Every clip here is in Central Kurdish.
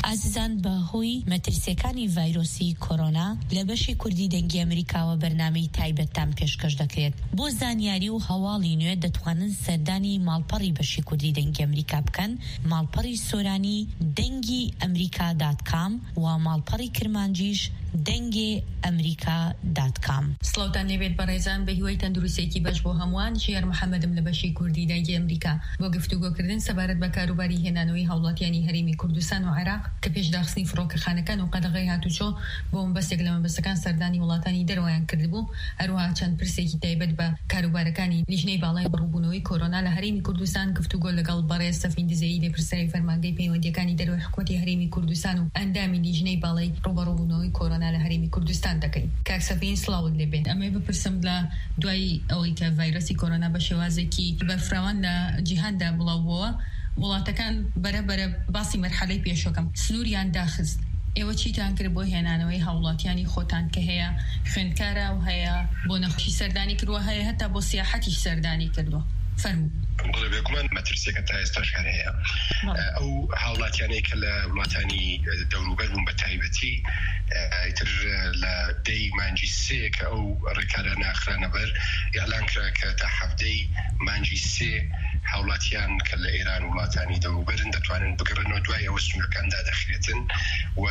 ئازیزان بەهۆی مەترسیەکانی ڤایرۆسی کۆرۆنا لە بەشی کوردی دەنگی ئەمریکاوە بەرنامەی تایبەتتان پێشکەش دەکرێت. بۆ زانیاری و هەواڵی نوێ دەتوانن سەردانی ماڵپەڕی بەشی کوردی دەنگی ئەمریکا بکەن، ماڵپەڕی سۆرانی دەنگی ئەمریکا.com و ماڵپەڕی کرمانجیش دەنگی ئەمریکا.com. سڵاوتان لێبێت بەڕێزان، بە هیوای تەندروستێکی بەش بۆ هەمووان. ژیار محەممەدم لە بەشی کوردی دەنگی ئەمریکا بۆ گفتوگۆکردن سەبارەت بە کاروباری هێنانەوەی هاوڵاتیانی هەرێمی کوردستان و عێراق کە پێشداخستنی فڕۆکەخانەکان و قەدەغەی هاتوچۆ بۆ مەبەستێک لە مەبەستەکان سەردانی وڵاتانی دەرەوەیان کردبوو. هەروەها چەند پرسێکی تایبەت بە کاروبارەکانی لیژنەی باڵای بڕووبوونەوەی کۆرۆنا لە هەرێمی کوردستان گفتوگۆ لەگەڵ بەڕێز سەفین دزەیی لێپرسەری فەرمانگەی پەیوەندیەکانی دەرەوەی حکوومەتی هەرێمی کوردستان و ئەندامی لیژنەی باڵای ڕوبەڕووبوونەوەی کۆرۆنا لە هەرێمی کوردستان دەکەین. کاک سەفین سڵاوت لێبێت. ئەمە بپرسم لە دوای ئەوەی کە ڤایرۆسی کۆرۆنا بە شێوازێکی بەفراوان لە جیهاندا بڵاو بووە، وڵاتەکان بەرەبەرە باسی مەرحەلەی پێشۆکەم سنووریان داخست. ئێوە چیتان کرد بۆ هێنانەوەی هاوڵاتیانی خۆتان کە هەیە خوێندکارە و هەیە بۆ نەخۆشی سەردانی کردووە، هەیە هەتا بۆ سیاحەتیش سەردانی کردووە؟ فەرموو. بڵێ بێگومان مەترسیەکە تا ئێستاش هەر هەیە. ئەو هاوڵاتیانەی کە لە وڵاتانی دەوروبەر بوون بە تایبەتی ئیتر لە دەی مانجی سێ کە ئەو ڕێکارە ناخرانە بەر ئیعلان کرا کە تا هەفتەی مانجی سێ هاوڵاتیان کە لە ئێران وڵاتانی دەوروبەرن دەتوانن بگەڕێنەوە دوای ئەوە سنوورەکاندا دەخرێتن و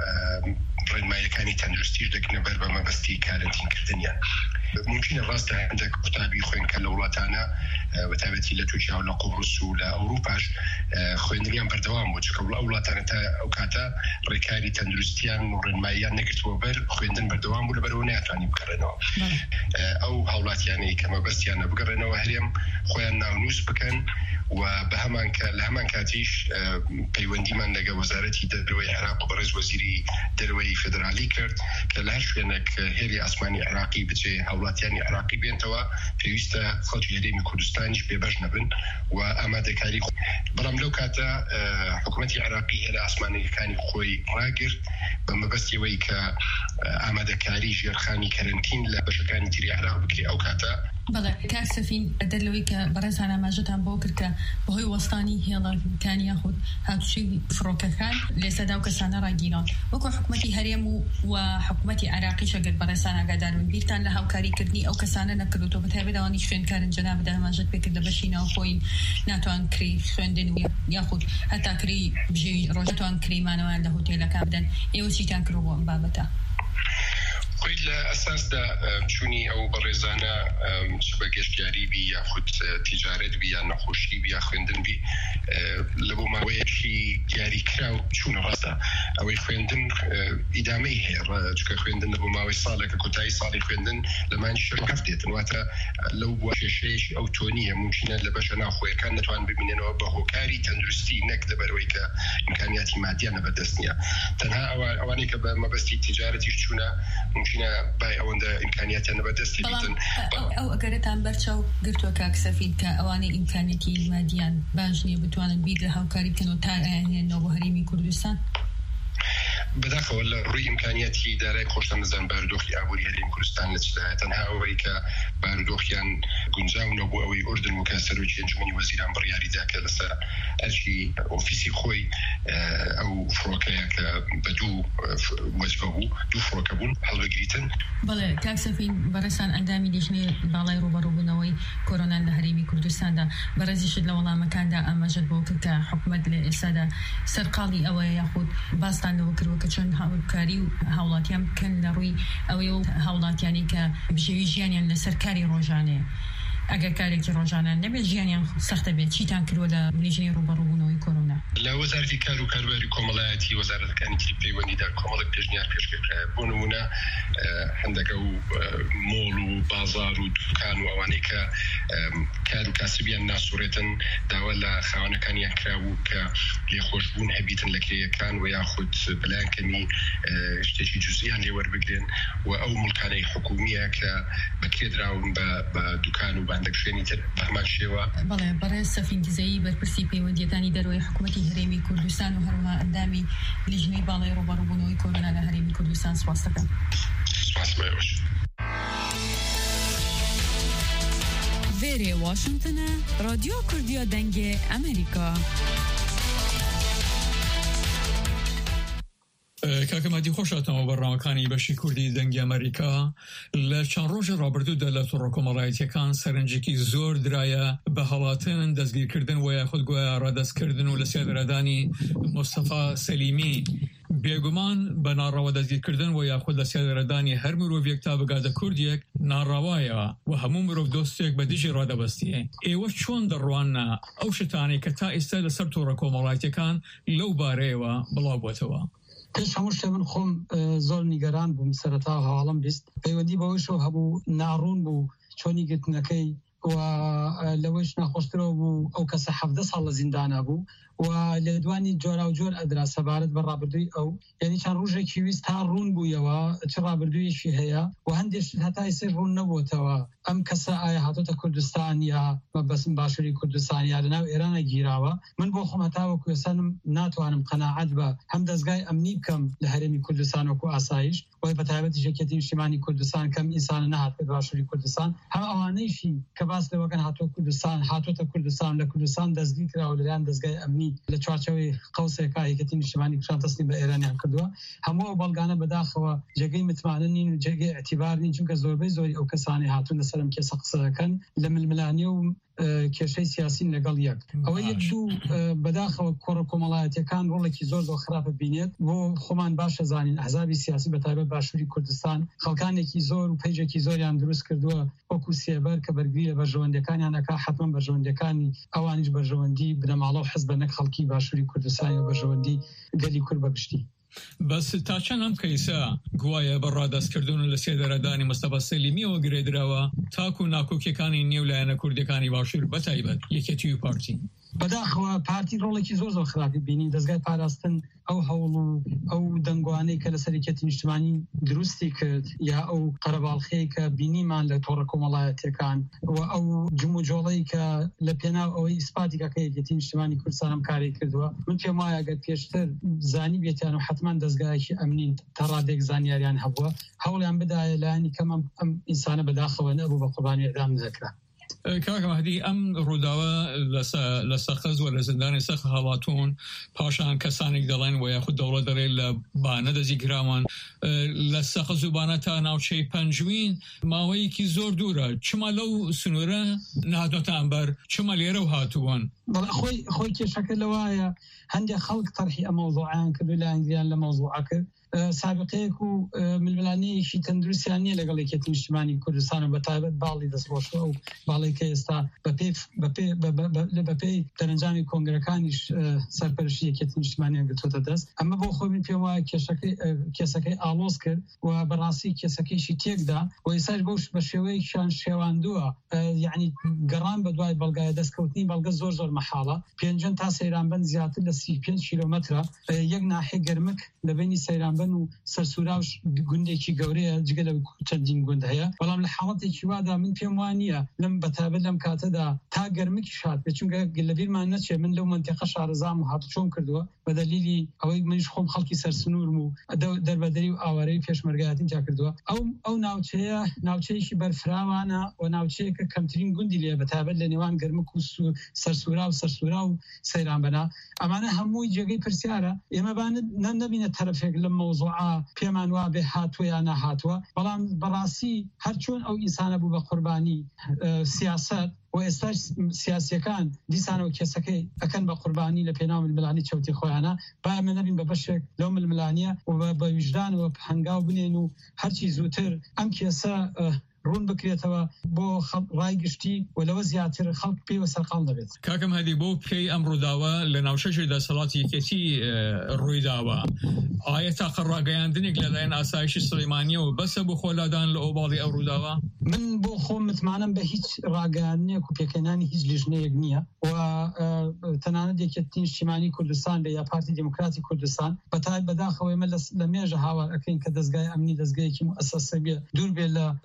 ڕێنماییەکانی تەندروستیش دەکەنە بەر بە مەبەستی کارنتینکردنیان. ممکنە ڕاستە هەندێک قوتابی خوێنکە لە وڵاتانە بەتایبەتی لە تورکیا و لە قوبڕوس و لە ئەوروپاش خوێندنیان بەردەوام بوو، چونکە ئەو وڵاتانە تا ئەو کاتە ڕێکاری تەندروستیان و ڕێنماییان نەگرتووە بەر خوێندن بەردەوام بوو، لەبەرەوە ناتوانین بگەڕێنەوە. ئەو هاوڵاتیانەی کە مەبەستیانە بگەڕێنەوە هەرێم خۆیان ناونووس بکەن و بە لە هەمان کاتیش پەیوەندیمان لەگە وەزارەتی دەرەوەی عێراق و بەڕێز وەزیری دەرەوەی فێدرالی کرد کە لە هەر شوێنێک هێلی ئاسمانی عێراقی بچێ هاوڵاتیانی عێراقی بێنتەوە پێویستە خەڵکی هەرێمی کوردستانیش بێبەش نەبن و ئامادەکاری. بەڵام لەو کاتە حکوومەتی عێراقی هێلە ئاسمانیەکانی خۆی ڕاگرت بە مەبەستیەوەی کە ئامادەکاری ژێرخانی کەرنتین لە بەشەکانی تری عێراق بکرێ. ئەو کاتە بەڵێ کاک سەفین دەرلەوەی کە بەڕێزان ئاماژەتان بۆ کرد کە بەهۆی وەستانی هێڵەکانی یاخود هاتوچوی فڕۆکەکان لێسەدا و کەسانە ڕاگیران وەکو حکوومەتی هەرێم و حکوومەتی عێراقیش ئەگەر بەڕێزان ئاگادارن بیرتان لە هاوکاریکردنی ئەو کەسانە نەکردوەوە بەتایبەت ئەوانی خوێندکارن جەنابەدا ئاماژەت پێکرد لە بەشی ناوخۆین ناتوان کری خوێندن و یاخود هەتا کری بژێوی ڕۆژەتوان کریمانەوەیان لە هۆتێلەکان بدەن. ئێوە چیتان کردووە بۆ ئەم بابەتە؟ خۆی لە ئەساسدا چوونی ئەو بەڕێزانە چ بە گەشتیاری بی یاخود تیجارەت بی یا نەخۆشی بی یا خوێندن بی لە بۆ ماوەیەکی دیاریکرا و چوونە ڕاستە ئەوەی خوێندن ئیدامەی هەیە، چونکە خوێندن لە بۆ ماوەی ساڵێکە کۆتایی ساڵی خوێندن لە مانجی شەش هەفت دێتن، واتە لەو کێشەیەکی ئەو تۆنیە ممکنە لە بەشە ناوخۆیەکان نەتوان ببینێنەوە بە هۆکاری تەندروستی نەک لەبەرەوەی کە ئیمکانیاتی مادیانە بەدەست نییە. تەنها ئەوانەی کە بە مەبەستی تیجارەتیش چوونە ممکنە بای ئەوەندە ئیمکانیاتیان بەدەستی بیتن. ئەو ئەگەرتان بەرچاو گرتووە کاک سەفین کە ئەوانەی ئیمکانیەتی مادیان باش نییە بتوانن بیر لە هاوکاری بکەن و تا ئەیانێنەوە بۆ هەرێمی کوردستان؟ بەداخەوە لە ڕووی ئیمکانیەتی دارای خۆشتە نزان بارودۆخی ئابووری هەرێمی کوردستان لە چدایە، تەنها ئەوەی کە بارودۆخیان گونجاونە بۆ ئەوەی ئوردن و کە سەرۆکی ئەنجومەنی وەزیران بڕیاریدا کە لەسەر ئەرکی ئۆفیسی خۆی ئەو فڕۆکەیە کە بە دوو وەجبە بوو، دوو فڕۆکە بوون هەڵبگریتن. بەڵێ کاک سەفین بەڕێستان ئەندامی لیژنەی باڵای ڕوبەڕووبوونەوەی کۆرۆنا لە هەرێمی کوردستاندا بەڕێزیشت لە وەڵامەکاندا ئاماژەت بۆ کرد کە حکوومەت لە ئێستادا سەرقاڵی ئەوەیە یاخود باستان لەوە کردووە کە چۆن هاوکاری و هاوڵاتیان بکەن لە ڕووی ئەوەی و هاوڵاتیانی کە بژێوی ژیانیان لەسەر کاری ڕۆژانەیە. ئەگەر کارێکی ڕۆژانە نەبێت ژیانیان سەختە بێت، چیتان کردووە لە لیژنەی ڕوبەڕووبوونەوەی کۆرۆنا؟ لە وەزارەتی کار و کاروباری کۆمەڵایەتی وەزارەتەکانی تری پەیوەندیدا کۆمەڵێک پێشنیار پێشکەکرا. بۆ نمونە هەندێک و مۆڵ و بازار و دوکان و ئەوانەی کە کار و کاسبیان ناسوورێتن داوا لە خاوەنەکانیان کراوە کە لێخۆشبوون هەبیتن لە کرێیەکان و یاخود بەلایەن کەمی شتێکی جوزئیان لێ وەربگرن و ئەو مڵکانەی حکومیە کە بەکرێدراون بە دوکان و هەندێک شوێنی تر بە هەمان شێوە. بەڵێ بەڕێز سەفین دزەیی بەرپرسی پەیوەندیەکانی دەرەوەی حکوومەتی هەرێمی کوردستان و هەروەها ئەندامی لیژنەی باڵای ڕوبەڕووبوونەوەی کۆرۆنا لە هەرێمی کوردستان سپاس دەکەم. سپاس بەوەش. وێرێ واشنگتنە رادیۆ کوردیە دەنگێ ئەمریکا. کاکەماتی خۆشاتەوە بەڕامەکانی بەشی کوردی دەنگی ئەمریکا لە چەند ڕۆژە ڕابردوودا لە تووڕە کۆمەڵایەتیەکان سەرنجێکی زۆر درایە بە هەڵاتن دەستگیرکردن و یاخود گویا ڕادەستکردن و لە سێدەرەدانی مستەفا سەلیمی بێگومان بە ناڕەوە دەستگیرکردن و یاخود لە سێدەرەدانی هەر مرۆڤێک تا بگاتە کوردێک ناڕەوایە و هەموو مرۆڤ دۆستێک بە دژی ڕادەبەستیە. ئێوە چۆن دەڕوانە ئەو شتانەی کە تا ئێستا لەسەر تووڕە کۆمەڵایەتیەکان لەو بارەیەوە بڵاو بووەتەوە؟ پێش هەموو شتێ من خۆم زۆر نیگەران بووم سەرەتا هەواڵم بیست پەیوەندی بەوەشەوە هەبوو ناڕوون بوو چۆنی گرتنەکەی و لەوەش ناخۆشترەوە بوو ئەو کەسە 17 ساڵ لە زیندانە بوو و لە دوانی جۆرا و جۆر ئەدرا سەبارەت بە ڕابردووی ئەو یعنی چەند ڕۆژێکی ویست تا ڕوون بوویەوە چ ڕابردوویەکی هەیە و هەندێک هەتا ئێستا ڕوون نەبووتەوە ئەم کەسە ئایا هاتۆتە کوردستان یا مەبەستم باشووری کوردستان یا لەناو ئێرانە گیراوە. من بۆ خۆم هەتاوەکو ئێستانم ناتوانم قەناعەت بە هەم دەستگای ئەمنی بکەم لە هەرێمی کوردستان وەکو ئاسایش وای بەتایبەتی یەکێتی نیشتیمانی کوردستان کەم ئینسانە نەهات بە باشووری کوردستان هەم ئەوانەیشی کە باس لەوەکەن هاتۆتە کوردستان لە کوردستان دەستگیر کراوە لەلایەن دەستگای ئەمنی لە چوارچەوەی قەوسێکا یەکێتی نیشتیمانی کوردستان تەسلیم بە ئێرانیان کردووە. هەموو بەڵگانە بەداخەوە جێگەی متمانە نین و جێگەی ئەتیبار نین چونکە زۆربەی زۆری ئەو کەسانی هاتوون لەسەرم کێسە قسەکەن لە ململانیە و کێشەی سیاسین لەگەڵ یەک ئەوە یەک دوو بەداخەوە کۆڕە کۆمەڵایەتیەکان ڕۆڵێکی زۆر خراپە بینێت بۆ خۆمان باشە زانین ئەحزابی سیاسی بەتایبەت باشووری کوردستان خەڵکانێکی زۆر و پەیجێکی زۆریان دروست کردووە وەکو سێبەر کە بەرگری لە بەرژەوەندەکانیان ئەکا حتمما بەرژەوەندەکانی ئەوانیش بەرژەوەندی بنەماڵە و حزب نەک خەڵکی باشووری کوردستان و بەرژەوەندی گەلی کورد بەگشتی. بەس تا چەند ئەم کەیسە گوایە بە ڕادەستکردن لە سێدەرەدانی مستەفا سەلیمیەوە گرێدراوە تاکو ناکۆکیەکانی نێو لایەنە کوردەکانی باشوور بەتایبەت یەکێتی و پارتی بەداخەوە پارتی ڕۆڵێکی زۆر خراپی بینی دەستگای پاراستن ئەو هەوڵ و ئەو دەنگوانەی کە لە سەرکێتی نیشتیمانی دروستی کرد یا ئەو قەرەباڵخەیە کە بینیمان لە تۆڕە کۆمەڵایەتیەکان و ئەو جموجۆڵەی کە لە پێناو ئەوەی ئیسپاتی کە یەکێتی نیشتیمانی کوردستان ئەم کاری کردووە من پێم وایە ئەگەر پێشتر زانی بێتیان و حتمان دەستگایەکی ئەمنین تا ڕادێک زانیاریان هەبووە هەوڵیان بدایە لایەنی کەم ئەم ئینسانە بەداخەوە نەبوو بە قوربانی ئەعدام نەکرا. کاکە مەهدی ئەم ڕووداوە لە سەخز و لە زندانی سەخ هەڵاتون پاشان کەسانێک دەڵێن و یاخود دەوڵەت دەڵێت لە بانە دەزیگراوان لە سەخز و بانە تا ناوچەی پەنجوین ماوەیەکی زۆر دوورە چما لەو سنوورە نهاتۆتان بەر چما لێرە و هاتووان خۆی کێشەکە لەوایە هەندێک خەڵک تەرحی ئەم مەوزوعیان کرد و لە ئەنگلیان لە مەوزوعە کرد سابقەیەک و ململانەیەکی تەندروستیان نییە لەگەڵ یەکێتی نیشتیمانی کوردستان و بەتایبەت باڵی دەستڕۆشتووە و باڵێکە ئێستا بەپێی دەرەنجامی کۆنگرەکانیش سەرپەرشتی یەکێتی نیشتیمانیان گرتووەتە دەست ئەمە بۆ خۆی من پێم وایە کێسەکەی ئاڵۆز کرد و بەڕاستی کێسەکەیشی تێکدا و ئێستاش بەوش بە شێوەیەکیان شێواندووە یعنی گەڕان بە دوای بەڵگایە دەستکەوتنی بەڵگە زۆر مەحاڵە پێنجەن تا سەیرانبەند زیاتر لە 35 کیلۆمەترە یەک ناحێ گەرمک لە بینی سەیرانبەن و سەرسوورا و گوندێکی گەورەیە جگە لە چەندین گوند هەیە بەڵام لە حاڵەتێکی وادا من پێم وانە لەم بەتابەت لەم کاتەدا تا گەرمکی شات بێت چونکە لەبیرمان نەچێ من لەو منتیقە شارەزام و هاتو چۆن کردووە بە دەلیلی ئەوەی منیش خۆم خەڵکی سەرسنوورم و دەربەدەری و ئاوارەی پێشمەرگایەتیم تا کردووە ئەو ناوچەیەکی بەرفراوانە و ناوچەیەکە کەمترین گوندی لێ بەتابەت لە نێوان گەرمک و سەرسوورا و سەیرانبەنا ئەمانە هەمووی جێگەی پرسیارە ئێمە نەبینە تەرەفێک لە مەوزوعە پێمان وا بێ هاتووە یا نەهاتووە بەڵام بەڕاستی هەرچۆن ئەو ئینسانە بوو بە قوربانی سیاست و ئێستا سیاسیەکان دیسانەوە کێسەکەی ئەکەن بە قوربانی لە پێناو ململانی چەوتی خۆیانە با ئەمە نەبین بە بەشێک لەو ململانیە و بە ویژدانەوە هەنگاو بنێن و هەرچی زووتر ئەم کێسە ڕوون بکرێتەوە بۆ ڕای گشتی و لەوە زیاتر خەڵک پێوە سەرقاڵ دەبێت. کاکەم هەدی بۆ پێی ئەم ڕووداوە لە ناوچەی دەسەڵاتی یەکێتی ڕوویداوە ئایا تاقە ڕاگەیاندنێک لەلایەن ئاسایشی سلەیمانیەوە بەسە بۆ خۆلادان لە ئۆباڵی ئەو ڕووداوە؟ من بۆ خۆم متمانەم بە هیچ ڕاگەیاندنێک و پێکەنانی هیچ لیژنەیەک نییە و تەنانەت یەکێتی نیشتیمانی کوردستان بە یا پارتی دموکراتی کوردستان بەتای بەداخەوە ئێمە لە مێژە هاوار ئەکەین کە دەستگای ئەمنی دەستگایەکی موسەسە بێ دوور بێ لە سێبەر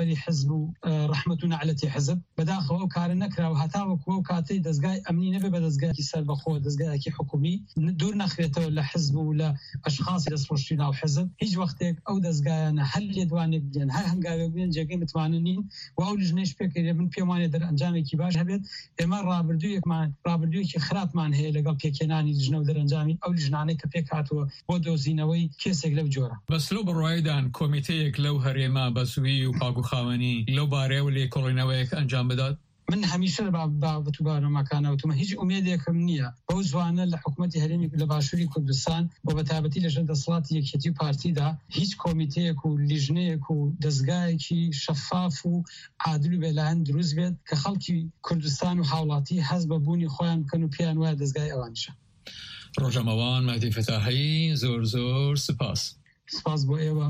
دەوروبەری حزب و ڕەحمەت و نەعلەتی حزب بەداخەوە ئەو کارە نەکرا و هەتاوەکو ئەو کاتەی دەستگای ئەمنی نەبێ بە دەستگایکی سەربەخۆ دەستگایەکی حکومی دوور نەخرێتەوە لە حزب و لە ئەشخاصی دەستخۆشی ناو حزب هیچ وەختێک ئەو دەستگایانە هەر لێدوانێک بێن هەر هەنگاوێک بێن جێگەی متمانە نین و ئەو لیژنەیش پێکرێ من پێم وانێ دەرئەنجامێکی باش هەبێت ئێمە ڕابردوویەکی خراپمان هەیە لەگەڵ پێکێنانی لیژنە و دەرەنجامی ئەو لیژنانەی کە پێک هاتووە بۆ دۆزینەوەی کێسێک لەو جۆرە بەس لەو بڕوایدان کۆمیتەیەک لەو هەرێمە بەسووی و پاگوخاوەنی لەو بارەیە و لێکۆڵینەوەیەک ئەنجام بدات من هەمیشە بابەت و بارەمەکانەوتمە هیچ ئومێدێکم نییە بەو زوانە لە حکوومەتی هەرێمی لە باشووری کوردستان بۆ بەتابەتی لەژێر دەسەڵاتی یەکێتی پارتیدا هیچ کۆمیتەیەک و لیژنەیەک و دەستگایەکی شەفاف و عادل و بێلایەن دروست بێت کە خەڵکی کوردستان و هاوڵاتی هەز بە بوونی خۆیان بکەن و پێیان وایە دەستگای ئەوانشە. ڕۆژەمەوان مەهدی فتاحی زۆر سپاس بۆ ئێوە.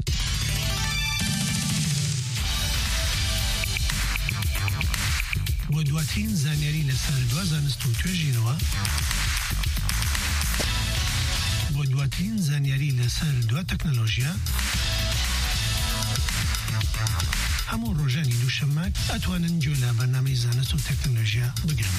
بۆ دواترین زانیاری لەسەر دوا زانست و توێژینەوە بۆ دواترین زانیاری لەسەر دوا تەکنۆلۆژیا هەموو ڕۆژانی دووشەممە ئەتوانن گوێ لە بەرنامەی زانست و تەکنۆلۆژیا بگرن.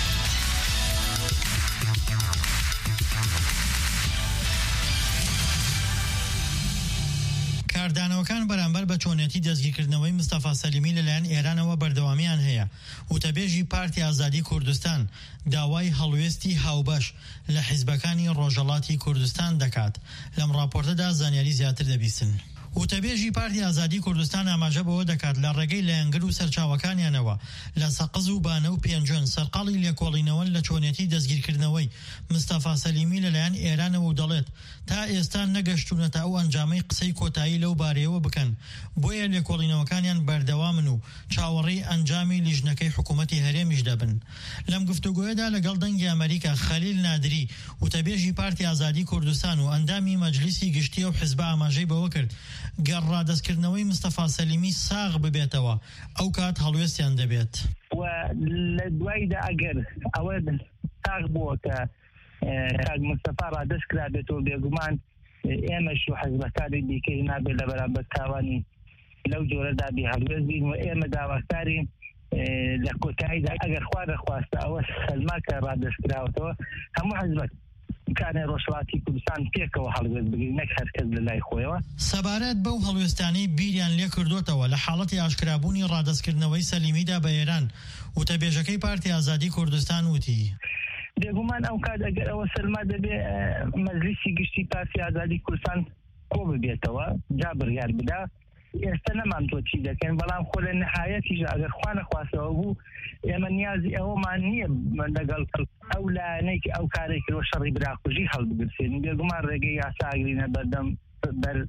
کاردانەوەکان بەرامبەر بە چۆنێتی دەستگیرکردنەوەی مستەفا سەلیمی لەلایەن ئێرانەوە بەردەوامیان هەیە. وتەبێژی پارتی ئازادی کوردستان داوای هەڵوێستی هاوبەش لە حیزبەکانی ڕۆژهەڵاتی کوردستان دەکات. لەم راپۆرتەدا زانیاری زیاتر دەبیستن. وتەبێژی پارتی ئازادی کوردستان ئاماژە بەوە دەکات لە ڕێگەی لایەنگر و سەرچاوەکانیانەوە لە سەقز و بانە و پێنجۆن سەرقاڵی لێکۆڵینەوە لە چۆنێتی دەستگیرکردنەوەی مستەفا سەلیمی لەلایەن ئێرانەوە و دەڵێت تا ئێستا نەگەشتوونەتە ئەو ئەنجامەی قسەی کۆتایی لەو بارەیەوە بکەن بۆیە لێکۆڵینەوەکانیان بەردەوامن و چاوەڕێی ئەنجامی لیژنەکەی حکوومەتی هەرێمیش دەبن. لەم گفتوگۆیەدا لەگەڵ دەنگی ئەمریکا خەلیل نادری وتەبێژی پارتی ئازادی کوردستان و ئەندامی مەجلیسی گشتی و حیزب ئاماژەی بەوە کرد گەڕادەستکردنەوەی مستەفا سەلیمی ساغ ببێتەوە ئەو کات هەڵوێستیان دەبێت. و لە دوایدا ئەگەر ئەوە ساغ بووە کە کاک مستەفا ڕادەستکرا بێتەوە بێگومان ئێمەش و حەزبەکانی دیکەی نابێت لە بەرامبەر تاوانی لەو جۆرەدا بێ هەڵوێست بین و ئێمە داواکارین لە کۆتاییدا ئەگەر خوا دەخواستە ئەوە سەلماکە ڕادەستکراوەتەوە هەموو حەزبەت کانێ ڕۆژهەڵاتی کوردستان پێکەوە هەڵوێست بگرین نەک هەرکەس لە لای خۆیەوە. سەبارەت بەو هەڵوێستانەی بیریان لێ کردوتەوە لە حاڵەتی ئاشکرابوونی ڕادەستکردنەوەی سەلیمیدا بە ئێران وتەبێژەکەی پارتی ئازادی کوردستان وتی بێگومان ئەو کات ئەگەر ئەوە سەلما دەبێ مەجلیسی گشتی پارتی ئازادی کوردستان کۆ ببێتەوە جا بڕیار بدا ئێستا نەمانتۆ چی دەکەن بەڵام خۆ لە نەهایەتیش ئەگەر خوا نەخواستەوە بوو ئێمە نیازی ئەوەمان نییە لەگەڵ ئەو لایەنەی ئەو کارێک کرۆ شەڕی براکوژی هەڵبگرسێن بێگومان ڕێگەی یاساگرینە بەردەم بەر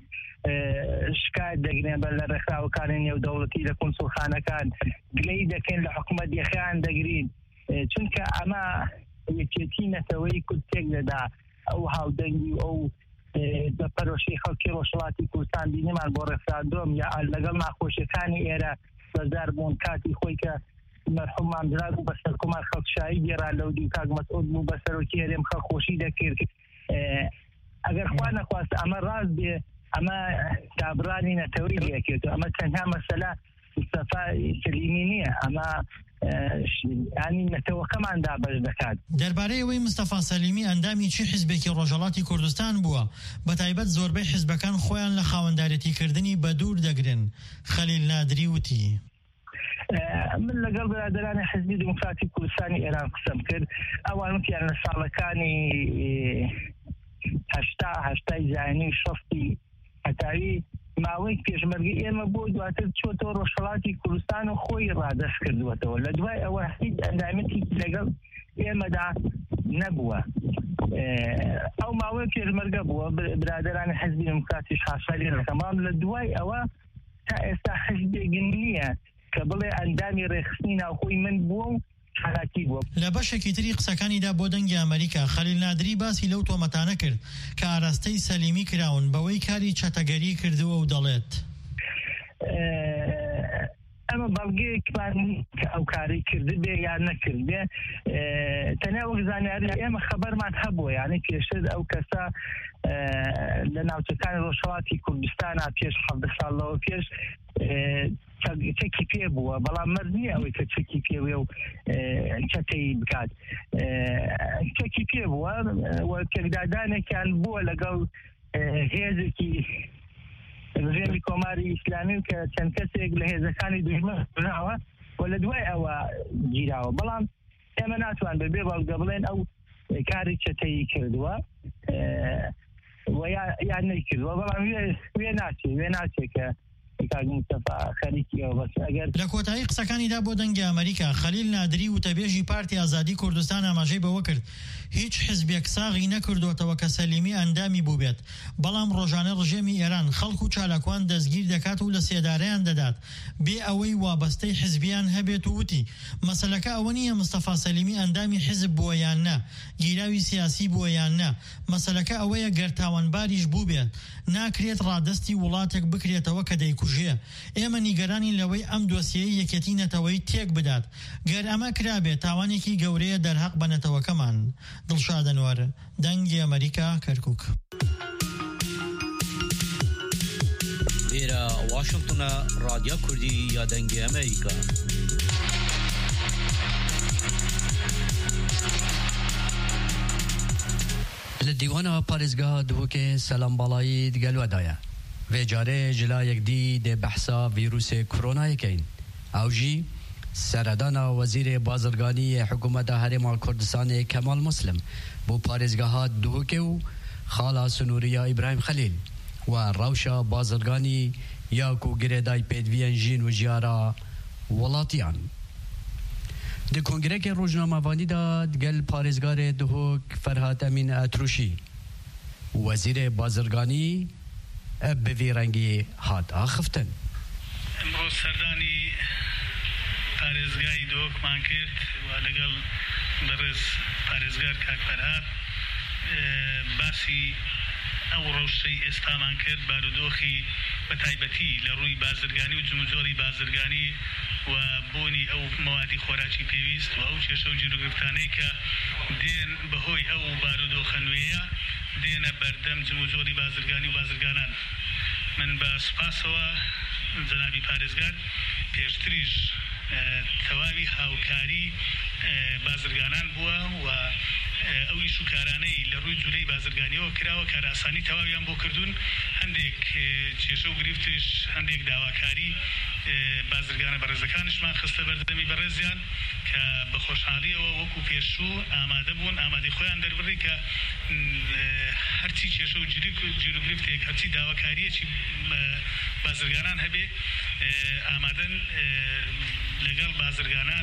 شکایەت دەگرێن بەر لە ڕێکخراوەکانی نێودەوڵەتی لە کۆنسوڵخانەکان گلەی دەکەن لە حکوومەت یەخیان دەگرین چونکە ئەمە یەکێتی نەتەوەی کورد تێک دەدا ئەو هاودەنگی و ئەو بەپەرۆشەی خەڵکی ڕۆژهەڵاتی کوردستان بینیمان بۆ ڕێفراندۆم یا لەگەڵ ناخۆشیەکانی ئێرە بەزار بوون کاتی خۆی کە مەرحوم مامدرا بوو بەسەر کۆمار خەڵکشایی گێڕا لەو دوو کاک مەسعود بوو بەسەرۆکی هەرێم خەڵخۆشی دەکرد ئەگەر خوا نەخواست ئەمە ڕاست بێ ئەمە دابڕانی نەتەوەی لێکێتەوە ئەمە تەنها مەسەلا مستەفا سەلیمی نییە ئەمە ینی نەتەوەکەمان دابەش دەکات. دەربارەی ئەوەی مستەفا سەلیمی ئەندامی چی حیزبێکی ڕۆژهەڵاتی کوردستان بووە بەتایبەت زۆربەی حیزبەکان خۆیان لە خاوەندارێتیکردنی بە دوور دەگرن. خەلیل نادری وتی من لەگەڵ بەرادەرانی حیزبی دموکراتی کوردستانی ئێران قسەم کرد ئەوان وتیان لە ساڵەکانی هەشتای زاینی شەفتی هەتاوی ماوەی پێشمەرگی ئێمە بۆ دواتر چۆتەوە ڕۆژهەڵاتی کوردستان و خۆی ڕادەست کردوەتەوە لە دوای ئەوە هیچ ئەندامەتی لەگەڵ ئێمەدا نەبووە. ئەو ماوەی پێشمەرگە بووە برادەرانی حیزبی دموکراتیش حاشا ڕەکەمان لە دوای ئەوە تا ئێستا حیزبێکی نییە کە بڵێ ئەندامی ڕێخستنی ناوخۆی من بووە و حالاتی بووە. لە بەشێکی تری قسەکانیدا بۆ دەنگی ئەمریکا خەلیل نادری باسی لەو تۆمەتانە کرد کە ئاراستەی سەلیمی کراون بەوەی کاری چەتەگەری کردووە و دەڵێت ئەمە بەڵگەیەکمان کە ئەو کاری کرد بێ یان نەکرد بێ تەنیا وەک زانیاری ئێمە خەبەرمان هەبووە یعنی پێشتر ئەو کەسە لە ناوچەکانی ڕۆژهەڵاتی کوردستانە پێش 17 ساڵەوە پێش چەکی پێ بووە بەڵام مەرج نییە ئەوەی کە چەکی پێوێ و چەکەی بکات چەکی پێ بووە تێکدادانێکیان بووە لەگەڵ هێزێکی ڕژێمی کۆماری ئیسلامی کە چەند کەسێک لە هێزەکانی دوژمنراوە و لە دوای ئەوە گیراوە بەڵام ئێمە ناتوان بەبێ باڵگە بڵێن ئەو کاری چەتەی کردووە یان نەیکردووە بەڵام وێ ناچێت کە لە کۆتایی قسەکانیدا بۆ دەنگی ئەمریکا خەلیل نادری وتەبێژی پارتی ئازادی کوردستان ئاماژەی بەوە کرد هیچ حزبێک ساغی نەکردوێتەوە کە سەلیمی ئەندامی بوو بێت بەڵام ڕۆژانە ڕژێمی ئێران خەڵک و چالاکوان دەستگیر دەکات و لە سێدارەیان دەدات بێ ئەوەی وابەستەی حزبیان هەبێت و وتی مەسەلەکە ئەوە نییە مستەفا سەلیمی ئەندامی حزب بووە یان نە گیراوی سیاسی بووە یان نە مەسەلەکە ئەوەیە گەر تاوانباریش بوو بێت ناکرێت ڕادستی وڵاتێک بکرێتەوە کە دەیکوژێ ئێمە نیگەرانی لەوەی ئەم دۆسیەی یەکێتی نەتەوەی تێک بدات گەر ئەمە کرابێت تاوانێکی گەورەیە دەرهەق بە نەتەوەکەمان دڵشاد ئەنوار دەنگی ئەمریکا کەرکووک لێرە واشنگتنە رادیۆ کوردی یا دەنگی ئەمریکا لە دیوانە پارێزگا دووکێ سەلام باڵایی دگەلوەدایە وێ جارێ جلا یەکدی دێ بەحسا ڤیروسێ کۆرۆنایەکەین ئەو ژی سەردانا وەزیرێ بازرگانی حکوومەتە هەرێما کوردستانê کەمال موسلم بۆ پارێزگاها دووکێ و خاڵا سنووریا ئیبراهیم خەلیل و ڕەوشە بازرگانی یاک و گرێدای پێدڤیەن ژین و ژیارە وڵاتیان di kongreke rojnamavani da gel parêzgarê Duhok Ferhat Emîn Etrûşî wezîrê bazirganî ev bi vê rengî hat axiftin. Emro serdanî parêzgahê Duhokman kirt û legel biriz parêzgar Kak Ferhat basî ew rewştê êstaman kirt barodoxî bi taybetî li rûyî bazirganî û cumhurî bazirganî و بۆنی ئەو مەوادی خۆراکی پێویست و ئەو کێشە و جیرۆگرفتانەی کە دێن بەهۆی ئەو بارودۆخە نوێیە دێنە بەردەم جموزۆری بازرگانی و بازرگانان من بە سوپاسەوە جەنابی پارێزگار پێشتریش تەواوی هاوکاری بازرگانان بووە و ئەوی شوکارانەی لە ڕووی جوولەی بازرگانیەوە کراوە کاراسانی تەواویان بۆ کردوون هەندێک کێشە و گریفتش هەندێک داواکاری بازرگانە بەڕێزەکانشمان خستە بەردەمی بەڕێزیان کە بە خۆشحاڵیەوە وەکو پێشوو ئامادە بوون ئامادەی خۆیان دەربڕی کە هەرچی کێشە و جیرۆگریفتێک هەرچی داواکاریەکی بازرگانان هەبێ ئامادەن لەگەڵ بازرگانان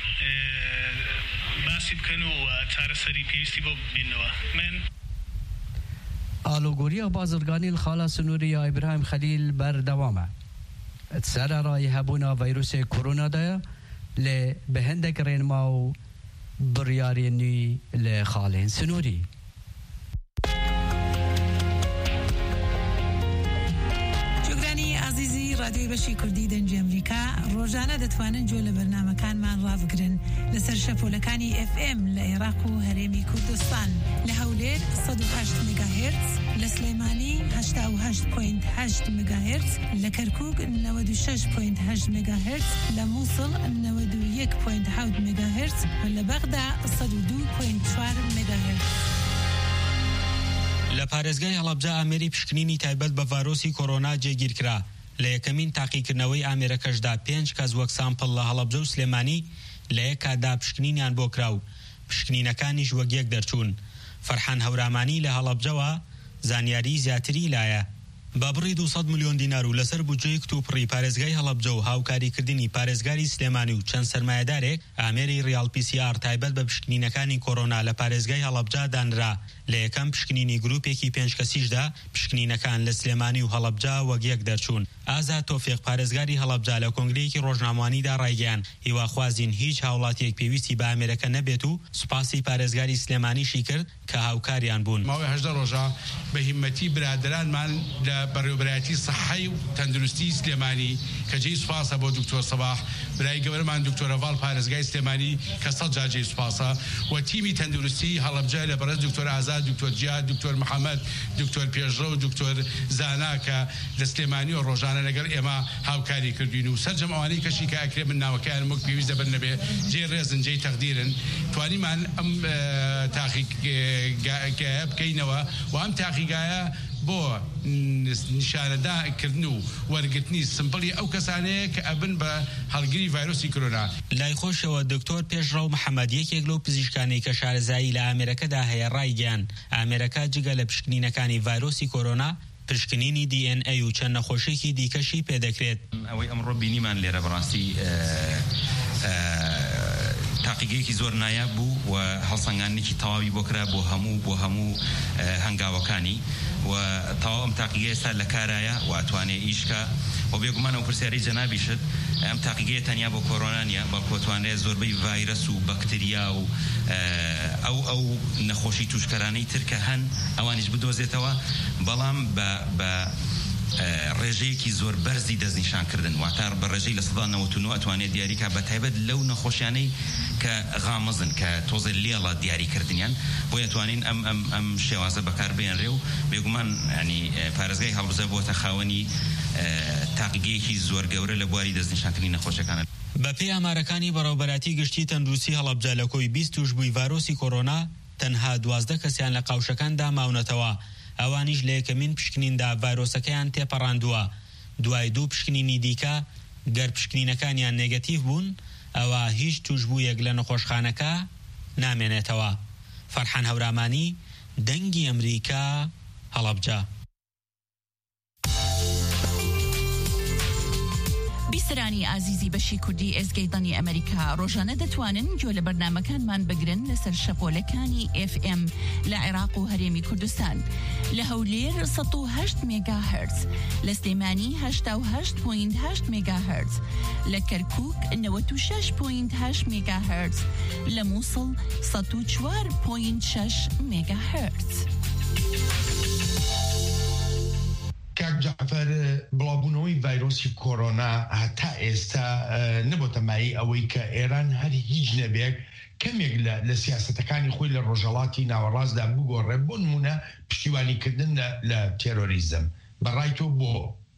باسی بکەن و چارەسەری پێویستی بۆ ببینەوە من ئالۆگۆریە بازرگانی خاڵا سنووریا ئیبراهیم خەلیل بەردەوامە سەرەڕای هەبوونا ڤایرۆسێ کۆرۆنادایە لێ بە هەندێک ڕێنما و بڕیارێنی لە خاڵێن سنووری رادیۆی بەشی کوردی دەنگی ئەمریکا ڕۆژانە دەتوانن جۆ لە بەرنامەکانمان ڕابگرن لەسەر شەپۆلەکانی FM لە عێراق و هەرێمی کوردستان لە هەولێر 108 مگاهرتز لە سلێمانی 88.8 مگاهرتز لە کەرکووک 96.8 مگاهرتز لە مووسڵ 91.7 مگاهرتز و لە بەغدا 102.4 مگاهرتز. لە پارێزگای هەڵەبجە ئامێری پشکنینی تایبەت بە ڤایرۆسی کۆرۆنا جێگیرکرا لە یەکەمین تاقیکردنەوەی ئامێرەکەشدا 5 کەس وەک سامپڵ لە هەڵەبجە و سلێمانی لە یەک کاتدا پشکنینیان بۆ کراو پشکنینەکانیش وەک یەک دەرچوون. فەرحان هەورامانی لە هەڵەبجەوە زانیاری زیاتری لایە با بڕی 200 ملیۆن دینار و لەسەر بودجەی کتوپڕی پارێزگای هەڵەبجە و هاوکاریکردنی پارێزگاری سلێمانی و چەند سەرمایەدارێک ئامێری ریال PCR تایبەت بە پشکنینەکانی کۆرۆنا لە پارێزگای هەڵەبجە دانرا. لە یەکەم پشکنینی گروپێکی 5 کەسیشدا پشکنینەکان لە سلێمانی و هەڵەبجە وەک یەک دەرچوون. ئازاد تۆفیق پارێزگاری هەڵەبجە لە کۆنگرەیەکی ڕۆژنامەوانیدا ڕایگەیاند هیواخوازین هیچ هاوڵاتیەک پێویستی بە ئامێرەکە نەبێت و سوپاسی پارێزگاری سلێمانیشی کرد کە هاوکاریان بوون. ماوەی 18 ڕۆژە بە هیمەتی برادرانمان لە بەڕێوەبەرایەتی سەحەی و تەندروستی سلێمانی کە جێی سوپاسە بۆ دکتۆر سەباح برای گەورەمان دکتۆرە ڤاڵ پارێزگای سلێمانی کە سەد جار جێی سوپاسە و تیمی تەندروستی هەڵەبجە لە بەڕێز دکتۆر ئازاد، دکتۆر جیاد، دکتۆر محەممەد، دکتۆر پێشڕە و دکتۆر زانا کە لە سلێمانی و ڕۆژانە لەگەڵ ئێمە هاوکاری کردوین و سەرجەم ئەوانەی کەشی کە ئەکرێ من ناوەکەیان وەک پێویست دەبن نەبێ جێ ڕێزن جێی تەقدیرن توانیمان ئەم تاقیگایە بکەینەوە و ئەم تاقیگایە بۆ نیشانەداکردن و وەرگرتنی سمپڵی ئەو کەسانەیە کە ئەبن بە هەڵگری ڤایرۆسی کۆرۆنا. لای خۆشەوە دکتۆر پێشڕە و محەممەد یەکێک لەو پزیشکانەی کە شارەزایی لە ئامێرەکەدا هەیە ڕایگەیان ئامێرەکە جگە لە پشکنینەکانی ڤایرۆسی کۆرۆنا پشکنینی DNA و چەند نەخۆشیێکی دیکەشی پێدەکرێت. ئەوەی ئەمڕۆ بینیمان لێرە بەڕاستی تاقیگەیەکی زۆر نایاب بوو و هەڵسەنگانێکی تەواوی بۆ کرا بۆ هەموو هەنگاوەکانی و تەواو ئەم تاقیگەیە ئێستا لە کارایە و ئەتوانێ ئیشکە و بێگومان ئەو پرسیارەی جەنابیشت ئەم تاقیگەیە تەنیا بۆ کۆرۆنا نیە بەڵکو ئەتوانێت زۆربەی ڤایرەس و بەکتریا و ئەو نەخۆشی توشکەرانەی تر کە هەن ئەوانیش بدۆزێتەوە بەڵام بە ڕێژەیەکی زۆر بەرزی دەستنیشانکردن واتار بە ڕێژەی لە 1999 ئەتوانێت دیاریکە بە تایبەت لەو نەخۆشیانەی کە غامەزن کە تۆزە لێڵە دیاریکردنیان بۆ ئەتوانین ئەم شێوازە بەکاربێنرێ و بێگومان ینی پارێزگای هەڵبجە بۆتە خاوەنی تاقیگەیەکی زۆر گەورە لە بواری دەستنیشانکردنی نەخۆشیەکانە. بەپێی ئامارەکانی بەڕێوەبەراتی گشتی تەندروستی هەڵەبجە لە کۆی 20 توشبووی ڤایرۆسی کۆرۆنا تەنها 12 کەسیان لە قاوشەکاندا ماونەتەوە ئەوانیش لە یەکەمین پشکنیندا ڤایرۆسەکەیان تێپەڕاندووە دوای 2 پشکنینی دیکە گەر پشکنینەکانیان نێگەتیڤ بوون ئەوە هیچ توشبوویەک لە نەخۆشخانەکە نامێنێتەوە. فەرحان هەورامانی دەنگی ئەمریکا هەڵەبجە. بیسەرانی ئازیزی بەشی کوردی ئێزگەی ئەمریکا ڕۆژانە دەتوانن گوێ لە بەرنامەکانمان بگرن لەسەر شەپۆلەکانی FM لە عێراق و هەرێمی کوردستان لە هەولێر 108 مێگاهرتز، لە سلێمانی 88.8 مێگاهرتز، لە کەرکووک 96.8 مێگاهرتز، لە مووسڵ 104.6 مێگاهرتز. کاک جعفەر بڵاوبوونەوەی ڤایرۆسی کۆرۆنا هەتا ئێستا نەبۆتەمایی ئەوەی کە ئێران هەر هیچ نەبێت کەمێک لە سیاسەتەکانی خۆی لە ڕۆژهەڵاتی ناوەڕاستدا بگۆڕێ بۆ نمونە پشتیوانیکردن لە تێرۆریزم بەڕای تۆ بۆ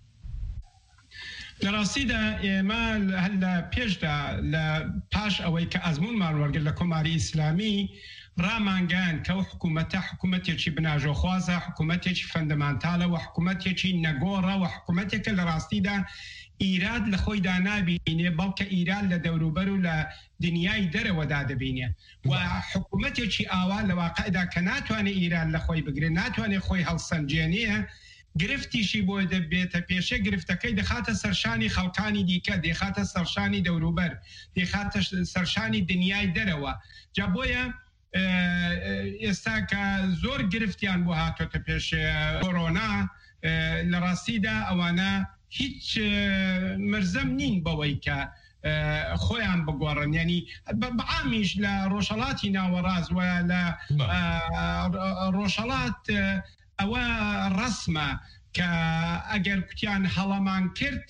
لە ڕاستیدا ئێمە لە پێشدا لە پاش ئەوەی کە ئەزمونمان وەرگرت لە کۆماری ئیسلامی ڕامانگەیان کە ئەو حکوومەتە حکوومەتێکی بناژۆخوازە، حکوومەتێکی فەندەمانتالە و حکوومەتێکی نەگۆڕە و حکوومەتێکە لە ڕاستیدا ئیراد لە خۆیدا نابینێ بەڵکە ئیران لە دەوروبەر و لە دنیای دەرەوەدا دەبینێ و حکوومەتێکی ئاوا لە واقعدا کە ناتوانێت ئیران لە خۆی بگرێت ناتوانێت خۆی هەڵسەنجێنێ گرفتیشی بۆ دەبێتە پێشە گرفتەکەی دەخاتە سەرشانی خەڵکانی دیکە دەخاتە سەرشانی دەوروبەر دەخاتە سەرشانی دنیای دەرەوە جا بۆیە ئێستا کە زۆر گرفتیان بۆ هاتۆتە پێش کۆرۆنا لە ڕاستیدا ئەوانە هیچ مرزەم نین بەوەی کە خۆیان بگۆڕن ینی بەعامیش لە ڕۆژهەڵاتی ناوەڕاز و لە ڕۆژهەڵات ئەوە ڕسمە کە ئەگەر کوتیان هەڵەمان کرد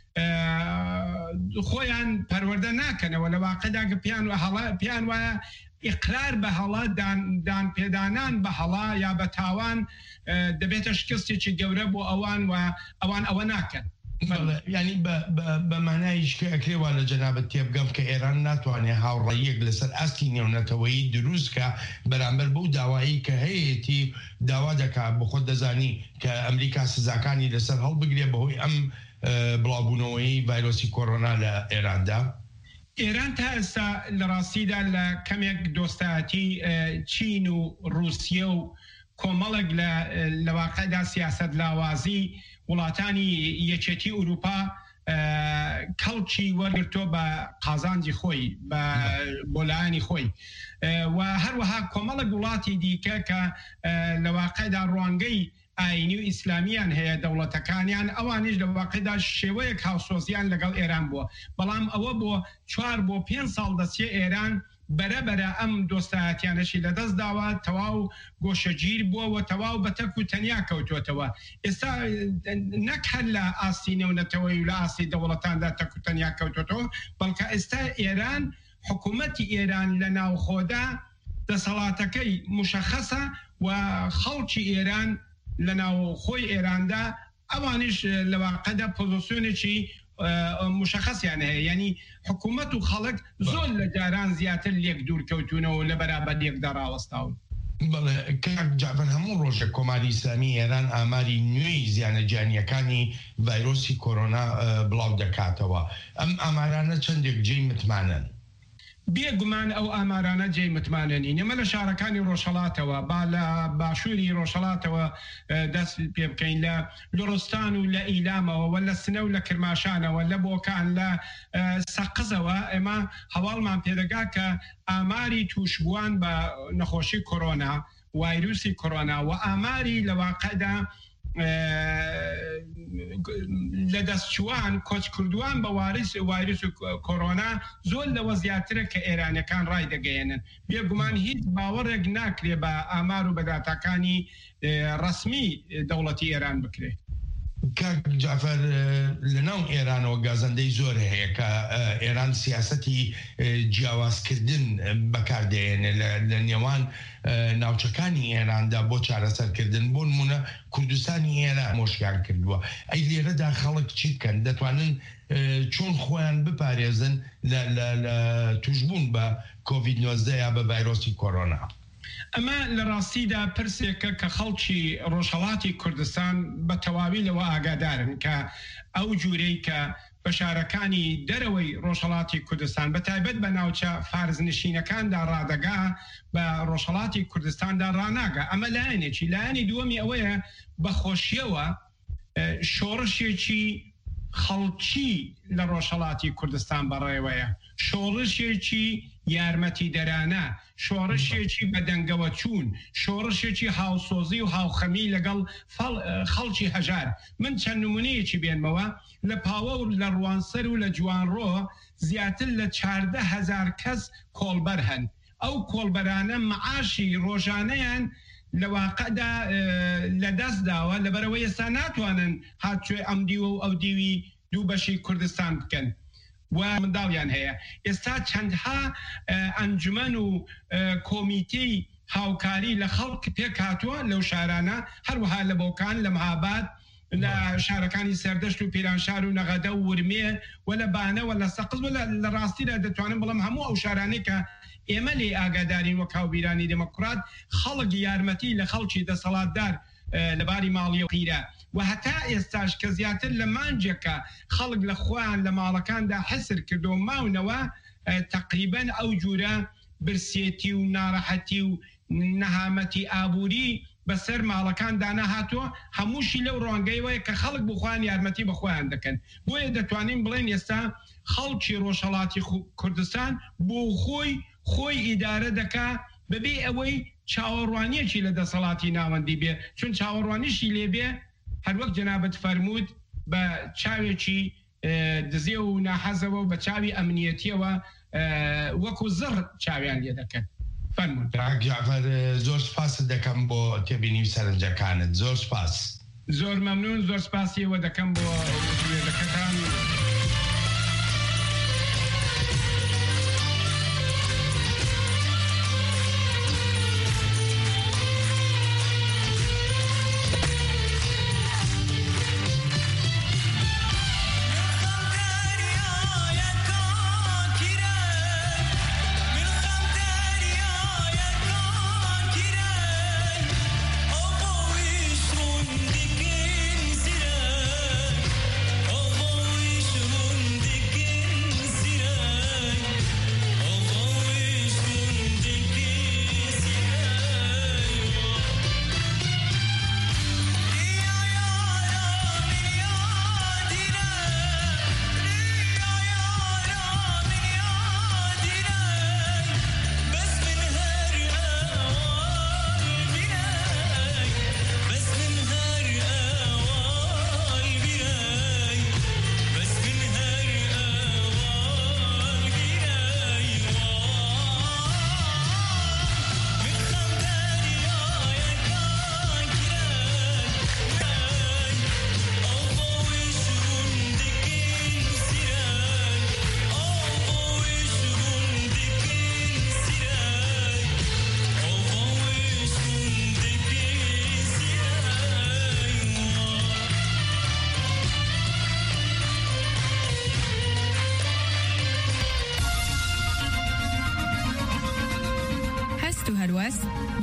خۆیان پەروەردە ناکەنەوە لە واقعدا پیان وایە ئیقرار بە هەڵا دان پێدانان بە هەڵا یا بە تاوان دەبێتە شکستێکی گەورە بۆ ئەوان و ئەوان ئەوە ناکەن. ینی بە مانایش کە ئەکرێوە لە جەنابەت تێبگەم کە ئێران ناتوانێت هاوڕێیەک لەسەر ئاستی نێونەتەوەی دروستکە بەرامبەر بەو داوایی کە هەیەی داوا دەکات بۆ خۆت دەزانی کە ئەمریکا سزاکانی لەسەر هەڵبگرێ بەهۆی ئەم بڵاوبوونەوەی ڤایرۆسی کۆرۆنا لە ئێراندا. ئێران تا ئێستا لە ڕاستیدا لە کەمێک دۆستایەتی چین و رووسیە و کۆمەڵێک لە واقعدا سیاست لاوازی وڵاتانی یەکێتی ئوروپا کەڵکی وەرگرتۆ بە قازانجی خۆی بۆ لایەنی خۆی و هەروەها کۆمەڵێک وڵاتی دیکە کە لە واقعدا ڕوانگەی ئاینی و ئیسلامیان هەیە دەوڵەتەکانیان ئەوانیش لە واقعدا شێوەیەک هاوسۆزیان لەگەڵ ئێران بووە بەڵام ئەوە بۆ 4 بۆ 5 ساڵ دەچێ ئێران بەرەبەرە ئەم دۆستایەتیانەشی لەدەست داوە تەواو گۆشەگیر بووەوە تەواو بە تەک و تەنیا کەوتوتەوە ئێستا نەک هەر لە ئاستی نێونەتەوەی و لە ئاستی دەوڵەتاندا تەک و تەنیا کەوتوتەوە بەڵکە ئێستا ئێران حکوومەتی ئێران لە ناوخۆدا دەسەڵاتەکەی مشخصە و خەڵکی ئێران لە ناوخۆی ئێراندا ئەوانش لەواقعدا پۆزیسیۆنێکی مشخصیان هەیە یعنی حکوومەت و خەڵک زۆر لە جاران زیاتر لێک دوورکەوتونەوە لە بەرابەر لێکدا ڕاوەستاون. بەڵێ کاک جعفەر هەموو ڕۆژە کۆماری ئیسلامی ئێران ئاماری نوێی زیانە جانیەکانی ڤایرۆسی کۆرۆنا بڵاو دەکاتەوە. ئەم ئامارانە چەندێک جێی متمانن؟ بێگومان ئەو ئامارانە جێی متماننی نەمە لە شارەکانی ڕۆژهەڵاتەوە با لە باشووری ڕۆژهەڵاتەوە دەست پێ بکەین لە لۆڕستان و لە ئیلامەوە و لە سنە و لە کرماشانەوە لە بۆکان لە سەقزەوە ئێمە هەواڵمان پێدەگا کە ئاماری توشبووان بە نەخۆشی کۆرۆنا ڤایرۆسی کۆرۆنا و ئاماری لە واقعدا لە دەستچوان کۆچ کردوان بە ڤایرۆس کۆرۆنا زۆر لەوە زیاترە کە ئێرانەکان ڕای دەگەێنن بێگومان هیچ باوەڕێک ناکرێ بە ئامار و بەداتاکانی ڕسمی دەوڵەتی ئێران بکرێت. کاک جعفەر لەناو ئێرانەوە گازەندەی زۆر هەیە کە ئێران سیاسەتی جیاوازکردن بەکاردێنێ لە نێوان ناوچەکانی ئێراندا بۆ چارەسەرکردن بۆ نمونە کوردستانی ئێران مۆشیان کردووە ئەی لێرەدا خەڵک چی بکەن دەتوانن چۆن خۆیان بپارێزن لە توشبوون بە کۆڤید-19 یا بە ڤایرۆسی کۆرۆنا؟ ئەمە لە ڕاستیدا پرسێکە کە خەڵکی ڕۆژهەڵاتی کوردستان بە تەواوی لەوە ئاگادارن کە ئەو جوورەی کە بە شارەکانی دەرەوەی ڕۆژهەڵاتی کوردستان بە تایبەت بە ناوچە فارزنشینەکاندا ڕادەگا بە ڕۆژهەڵاتی کوردستاندا ڕناگە ئەمە لایەنێکی لایەنی دووەمی ئەوەیە بەخۆشیەوە شۆڕشێکی خەڵکی لە ڕۆژهەڵاتی کوردستان بەڕێوەیە شۆڕشێکی یارمەتی دەرانە شۆڕشێکی بەدەنگەوە چوون شۆڕشێکی هاوسۆزی و هاوخەمی لەگەڵ خەڵکی هەژار من چەند نمونەیەکی بێنمەوە لە پاوە و لە ڕوانسەر و لە جوانڕۆ زیاتر لە 14,000 کەس کۆڵبەر هەن ئەو کۆڵبەرانە معاشی ڕۆژانەیان لە واقعدا لە دەست داوە لەبەرەوەی ئێستا ناتوانن هاتوێ ئەم دیوە و ئەو دیوی دوو بەشی کوردستان بکەن و منداڵیان هەیە ئێستا چەندها ئەنجومەن و کۆمیتەی هاوکاری لە خەڵک پێک هاتووە لەو شارانە هەروەها لە بۆکان لە مەهاباد لە شارەکانی سەردەشت و پیرانشار و نەغەدە و ورمێ و لە بانەوە لە سەقز و لە ڕاستیدا دەتوانم بڵم هەموو ئەو شارانەی کە ئێمە لێ ئاگادارین وە کاوبیرانی دموکرات خەڵک یارمەتی لە خەڵکی دەسەڵاتدار لەباری ماڵی و قیرە و هەتا ئێستاش کە زیاتر لە مانجێکە خەڵک لە خۆیان لە ماڵەکاندا حسر کردو ماونەوە تقریبەن ئەو جورە برسێتی و ناڕەحەتی و نەهامەتی ئابووری بەسەر ماڵەکان دانا هاتووە هەمووشی لەو ڕوانگەیەوەیە کە خەڵک بخۆیان یارمەتی بەخۆیان دەکەن بۆیە دەتوانین بڵێن ئێستا خەڵکی ڕۆژهەڵاتی کوردستان بۆ خۆی ئیدارە دەکا بەبێ ئەوەی چاوەڕوانیەکی لە دەسەڵاتی ناوەندی بێ چون چاوەڕوانیشی لێبێ هەروەک جەنابەت فەرموود بە چاوێکی دزێ و ناحەزەوە و بە چاوی ئەمنیەتیەوە وەکو زڕ چاویان لێ دەکەن فەرموود. کاک جعفەر زۆر سپاس دەکەم بۆ تێبینی سەرنجەکانت زۆر سپاس. زۆر مەمنون زۆر سپاسیەوە دەکەم بۆ وێدەکەتان.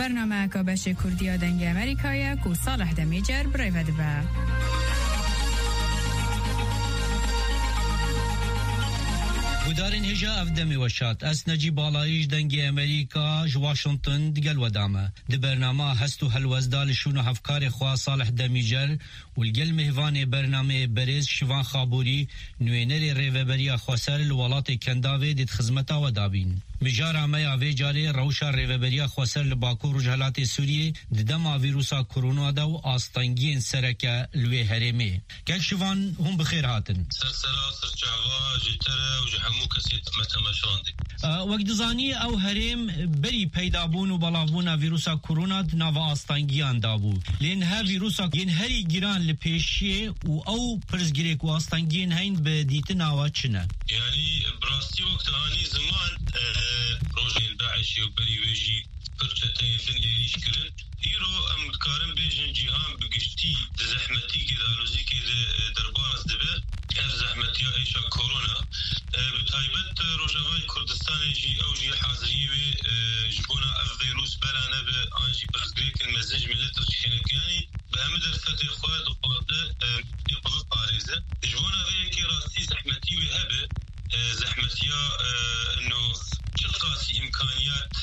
برنامه که بشه کردی دنگ امریکایی که صالح دمیجر برای ودبه. ودارن هجا افدمی وشات اس نجی بالایش دنگ امریکا جو واشنطن دگل ودامه د برنامه هستو هلوزدال شونو هفکار خوا صالح دمیجر والگل مهوان برنامه برز شوان خابوری نوینر ریوبریا خواسر الولات کنداوی دید خدمتا ودابین مجارا میا وی جاری روشا ریوبریا خواسر لباکو رجالات سوریه ددما ویروسا کرونا دا و آستانگین سرکه لوی هرمی گل شوان هم بخیر هاتن سرسرا سرچاوا جتره و جهمو کسی متمشاندی وقت زانی او هرم بری پیدا بون و بلاونا ویروسا کرونا ناو آستانگیان دابو لین ها ویروسا ین هری گیران لپیشیه و او پرزگیرک و آستانگین هین به دیت ناوا چنه یعنی براستی وقت آنی زمان روژین داعشی و بری ویجی پرچتین دن ایریش کرن ایرو امدکارن بیجن جیهان بگشتی زحمتی که دالوزی که دربارز دبه هر زحمتی ها ایشا کرونا بتایبت روژاوای کردستان جی او جی حاضری و جبونا اف ویروس بلانه به آنجی برزگریک المزنج ملت رشینک یعنی به همه در فتح خواهد و قواده یقضت پاریزه جبونا وی که راستی زحمتی و هبه زحمتی ها انو چقاسی امکانیات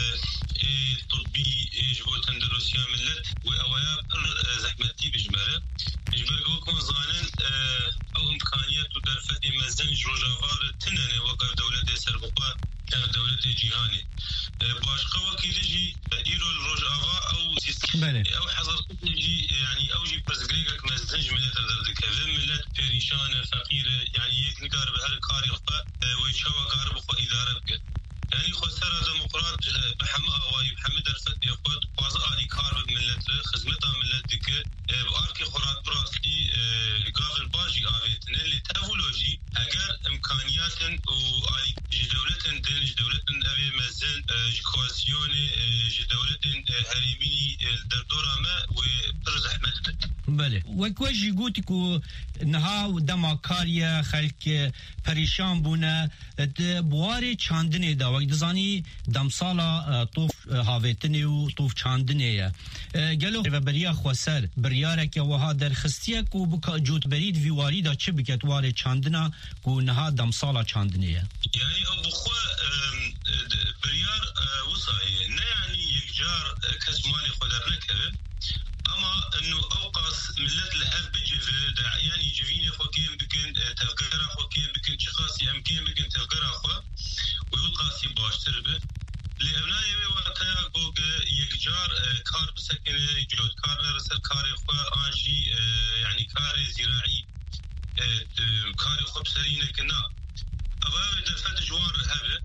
طبی جبو تندرسیا ملت و اوایا زحمتی بجبره جبرگو کن زانن او امکانیات و در فتح مزنج روژاوار تننه وقف دولت سربقا دولت جیهانی باشقا وكيل جي ايرو الروجاوا او سيستم او حضر جي يعني او جي برزغريك مزنج من الدردك ملت بريشان فقير يعني يكنقار بهر كاري ويشوا قارب خو اداره بك يعني خسر ديمقراط بحما واي محمد الفتي خود قازالي كار ملت خدمته ملت دك باركي خرات براسي قابل باجي اويتن اللي تافولوجي اگر امكانيات و دولتن دنج دولتن ابي مزن كواسيون دولتن هريمي دردورا ما وبرز احمد بله وكوجي قوتكو نها دماكاريا خلق پریشان بونه بواری چاندنه دا وقت زانی دمسالا طوف هاویتنی و طوف چاندنه گلو و بریا خواسر بریاره که وها در خستیه کو بکا جوت برید ویواری دا چه بکت واری چاندنه کو نها دمسالا چاندنه یعنی او بخوا بریار وصایه نه یعنی یک جار کس مالی خودر نکره اما انه اوقاس ملت لهف بجفه يعني جفيني خوكين بكن تذكرة خوكين بكن شخاصي امكين بكن تذكرة خو ويوقاسي باشتر به لابنائي وقتها قوق يكجار كار بسكن جود كار رسل كاري خو انجي يعني كاري زراعي كاري خو بسرينه كنا ابا دفت جوار هبه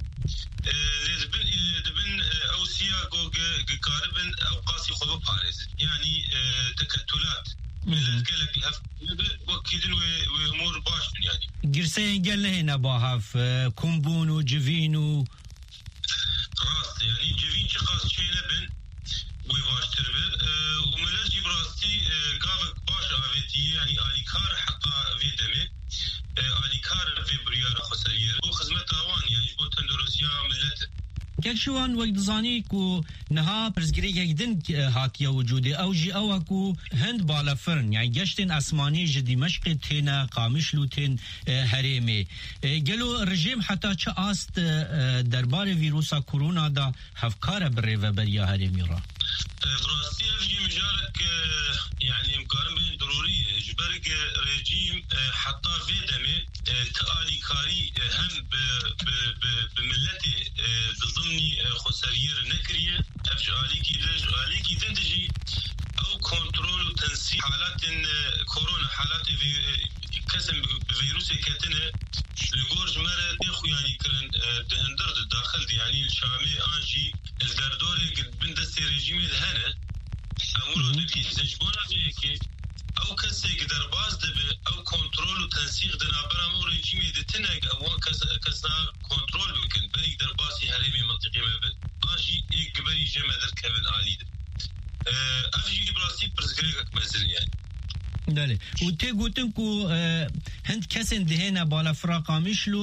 دبن اوسيا قوق قاربن اوقاسي خو باريس يعني تكتلات قالك الهف وكيدن وامور باش يعني جرسين قال هنا باهف كومبون وجفينو راس يعني جفين شخاص شيء نبن ويباش تربه وملجي براستي قابك باش افيتي يعني اليكار حقا في دمه اليكار في بريار خسريه وخدمه اوان يعني بو تندرسيا ملت كل شوان وقت زاني كو نها برزگري يقدن هاتيا وجودي او جي او كو هند بالا فرن يعني جشتن اسماني جدي مشق تينا قامشلو تين هريمي قالوا الرجيم حتى چه است دربار فيروسا كورونا دا هفكار بريفا بريا هريمي را براسي في مجالك يعني مقارنة ضرورية جبرك رجيم حتى في دمي تالي كاري هم بملتي ضمني خسرير نكريه افجالي كي دندجي او كنترول وتنسيق حالات كورونا حالات كسم فيروس كاتنه لغورج مره اخو يعني كرن دهندر الداخل يعني الشامي انجي الدردوري قد بندس ريجيم الهنا امور دي زجبونا فيكي او كسي قدر باز دبه او كنترول وتنسيق دنابرا مو ريجيم دتنق او كسنا كنترول بكن بري قدر باسي هرمي منطقي مبد انجي يقبري جمدر كبن عالي افجي براسي برزغريك مزن يعني داله و تی گوتن کو هند کسن دهنا بالا فراقا مشلو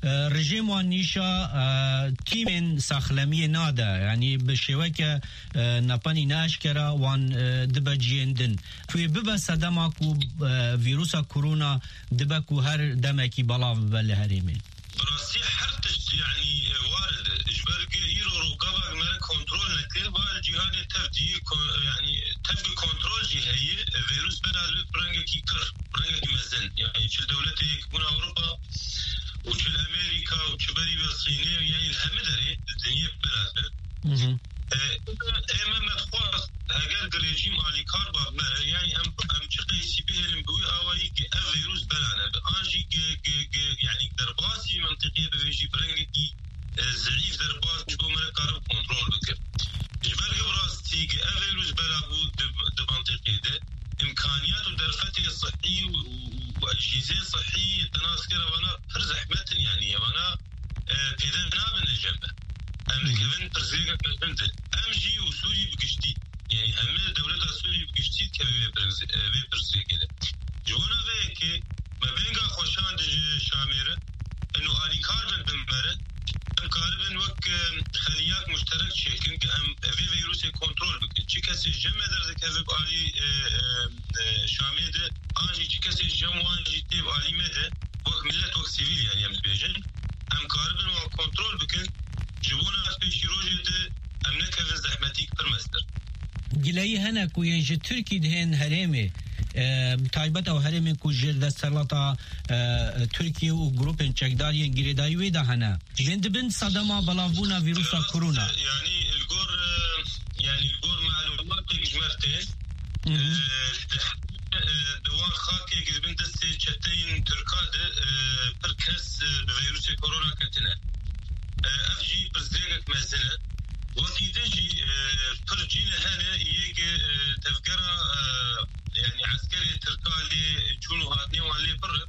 رژیم و نیشا تیم ساخلمی ناده یعنی به شوه که نپانی ناشکره وان دبا جیندن توی ببا صدما کو ویروسا کرونا دبا کو هر دمکی بلاف بله هریمین براسي حرتش يعني وارد اجبارك يرو رقابه مر كنترول نكل والجهان تفدي يعني تبقى كنترول جهه فيروس بدل برنج كيكر برنج مزن يعني شل دولتي يكون اوروبا وشل امريكا وشبري بالصينيه يعني الهمدري الدنيا بلاد اما مدخواست اگر رژیم آلی کار با يعني ام چقدر سيبيهم بوي اوي كي فيروس بلانه انجي يعني درباسي منطقيه بيجي برنجي زعيف درباس جو مركب كنترول بك جبال براستي كي فيروس بلابو دمنطقيه ده امكانيات ودرفتي الصحي واجهزه صحيه تناسكره وانا زحمه يعني وانا بيدنا بالجنبه ام كيفن برزيغا كنت امجي وسوري بقشتي يعني هم دولة سوري بقشتي كبير برزيغا جوانا بيكي ما بينغا خوشان شاميرة انه آلي كاربن بمبرد ام كاربن وك خليات مشترك شكل ام في فيروسي كنترول بكن چي كسي جمع درزك هذب آلي شاميدة آنجي چي كسي جمع آنجي تيب آلي مده وك ملت وك سيفيل يعني ام بيجن ام كاربن وك كنترول بكن جبونا اسبيشي روجي ده ام نكفن زحمتيك برمستر گلایی هنه کو ینج ترکی دهن هرمه تایبت او هرمه کو جرد سلطه ترکیه و گروپن چکداری گریدایی وی ده هنه جند بن صدما بلافونا ویروسا کرونا يعني الجور معلومات جمرتين دوان خاكي جذبن دستي چتين تركاده بركس بفيروس كورونا كتنه افجي برزيغك مزنه وكيدجي فرجينا هنا يجي تفكرة يعني عسكري تركالي شنو هاتني وعليه بر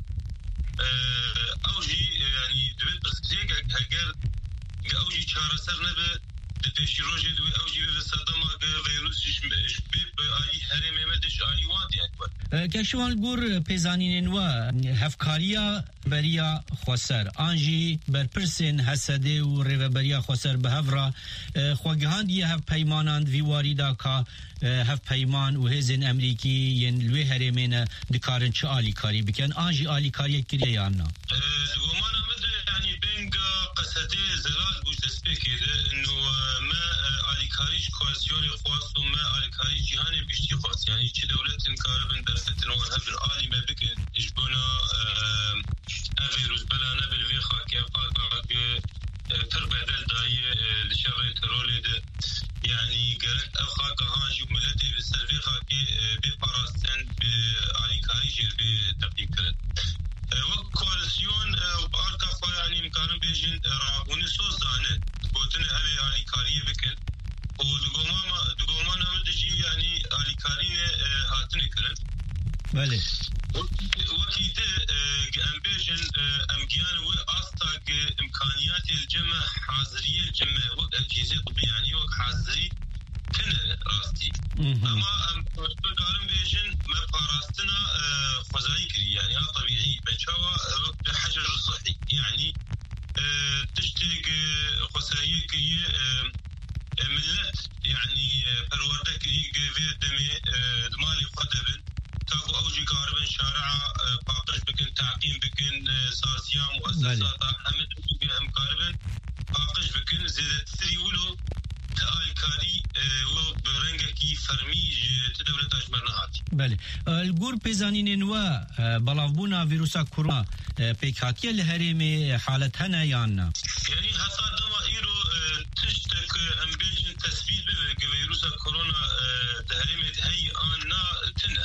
اوجي يعني دبت برزيغك هجر اوجي شهر سرنا ب دبشي روجي دوي اوجي بصدمه فيروس جبيب اي هرم مدش اي واد يعني كشوال گور پیزانین و هفکاریا بریا خسر آنجی بر پرسن حسده و ریوبریا خسر به هفرا خواگهاندی هف پیماناند ویواریدا که هف پیمان و هزین امریکی ین لوی هرمین دکارن چه آلی کاری بکن آنجی آلی کاری کریه یانا دومان امد يعني بينغا قصدي زلال بوش دسبيكيده انه ما آلی کاریش کواسیون خواست و ما آلی کاری جهانی بیشتی خواست يعني چه دولت انکاربن درستن و هفر آلی ما بکن اجبونا فيروس بلانا بالفي خاكي فاقا تر بدل دايه لشر ترولي ده يعني قالت افخاكا هانجي وملتي بالسلفي خاكي بباراستن بآلي كاريجي بتقيم وكواليسيون وباركا خو يعني امكانو بيجين رابوني سوزانه بوتن ابي آلي كاريه بكن ودقوما نمدجي يعني آلي كارينه هاتني كرن بله وكيده امبيجن امكان واستا امكانيات الجمع حاضريه الجمع وقت اجهزه طبيه يعني وقت حاضري كن راستي اما قالم بيجن ما باراستنا فزايك يعني طبيعي بشوا وقت حجر صحي يعني تشتيق خسائر كي ملت يعني پروردك في دمي دمالي قدبن تاكو اوجي قاربن شارع باقش بكن تعقيم بكن سازيا مؤسسات حمد بكن امقاربن باقش بكن زيادة تري ولو تالكاري وبرنجكي فرمي تدولت اجمرنا هاتي بله الگور پیزانین و بلافبونا ویروسا کرونا پیکاتیه لهرمی حالت هنه یاننا يعني حسا دما ايرو تشتك امبيجن تثبيت بفيروسا كورونا تهرمت هي آنا تنه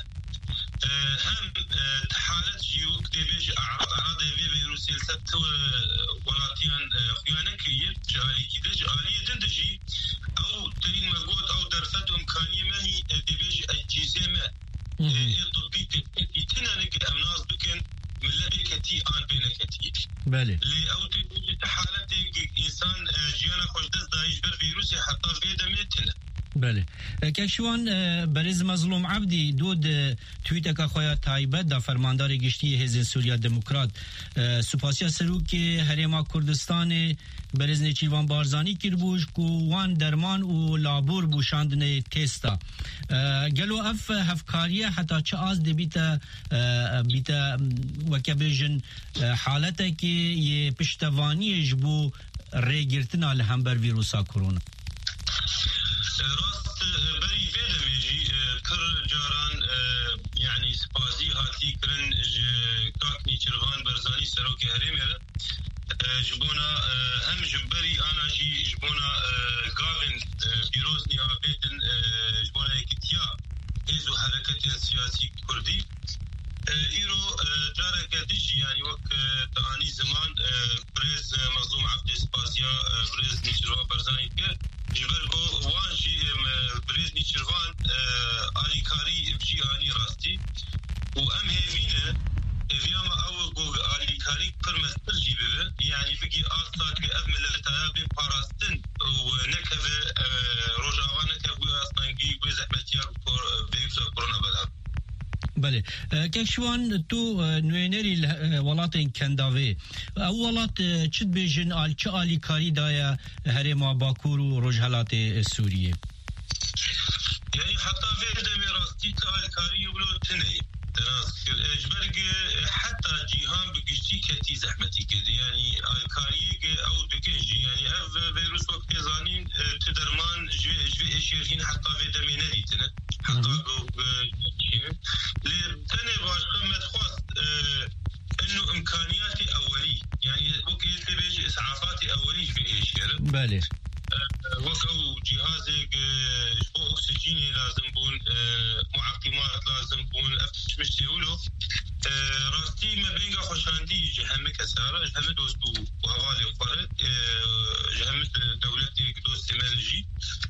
هم تحالت جي وقت بيش أعراض فيروس السبت ولاتيان خيانة كريم جاري كده جاري دندجي أو ترين مجهود أو درفت إمكانية ماني بيش أجهزة ما تطبيق تنانك أمناز بكن من لبكتي آن بينكتي بله لي أو تبيش تحالت إنسان جيانا خوش دست دايش بر فيروس حتى في دميتنا بله کشوان برز مظلوم عبدی دود توییت که خواه تایبت دا فرماندار گشتی حزب سوریا دموکرات سپاسیا سروک هرما کردستان برز نیچیوان بارزانی کربوش کو وان درمان و لابور بوشاندن تستا گلو اف هفکاریه حتی چه از دی بیتا وکبیجن حالتا که یه پشتوانی جبو ریگرتنا لهمبر ویروسا کرونا راست بری ویدمیجی کر جاران یعنی سپازی هاتی کرن کاکنی چروان برزانی سروک هریمه جبونا هم جبری آناجی جبونا گاون پیروزنی آبیدن جبونا اکتیا ایزو حرکت سیاسی کردی ایرو جارك ديجي يعني وقت تعاني زمان بريز مظلوم عبد سباسيا بريز نيشروان برزاني كه جبركو وانجي بريز نيشروان آلي كاري بجي آلي راستي وام هيفينه فياما او جو آلي كاري فرمس ترجي بيه يعني بقي آستا كأمل التابي باراستن ونكف روجاوا نكف واسطانجي وزحمتيا بيفزا كورونا بلا بله کشوان تو نوینری ولاتین کنداوی او ولات چد بیجن آل چه آلی کاری دایا هرما باکور و رجحلات سوریه یعنی حتی وی دمی راستی که آلی کاری بلو تنهی اجبرگ حتی جیهان بگشتی کتی زحمتی کردی یعنی آلی کاری او دکنجی یعنی او ویروس وقت زانین تدرمان جوی اشیرین حتی وی دمی ندیتنه حتی لتاني باشا متخواست انه امكانياتي اولي يعني وكيل بيج اسعافاتي اولي في ايش بالي وكو جهازك شو اكسجيني لازم بون معقمات لازم بون افتش مش يقولوا راستي ما بين خوشاندي جهمك اساره جهم دوستو وحوالي وقرد جهم دولتي دوست مالجي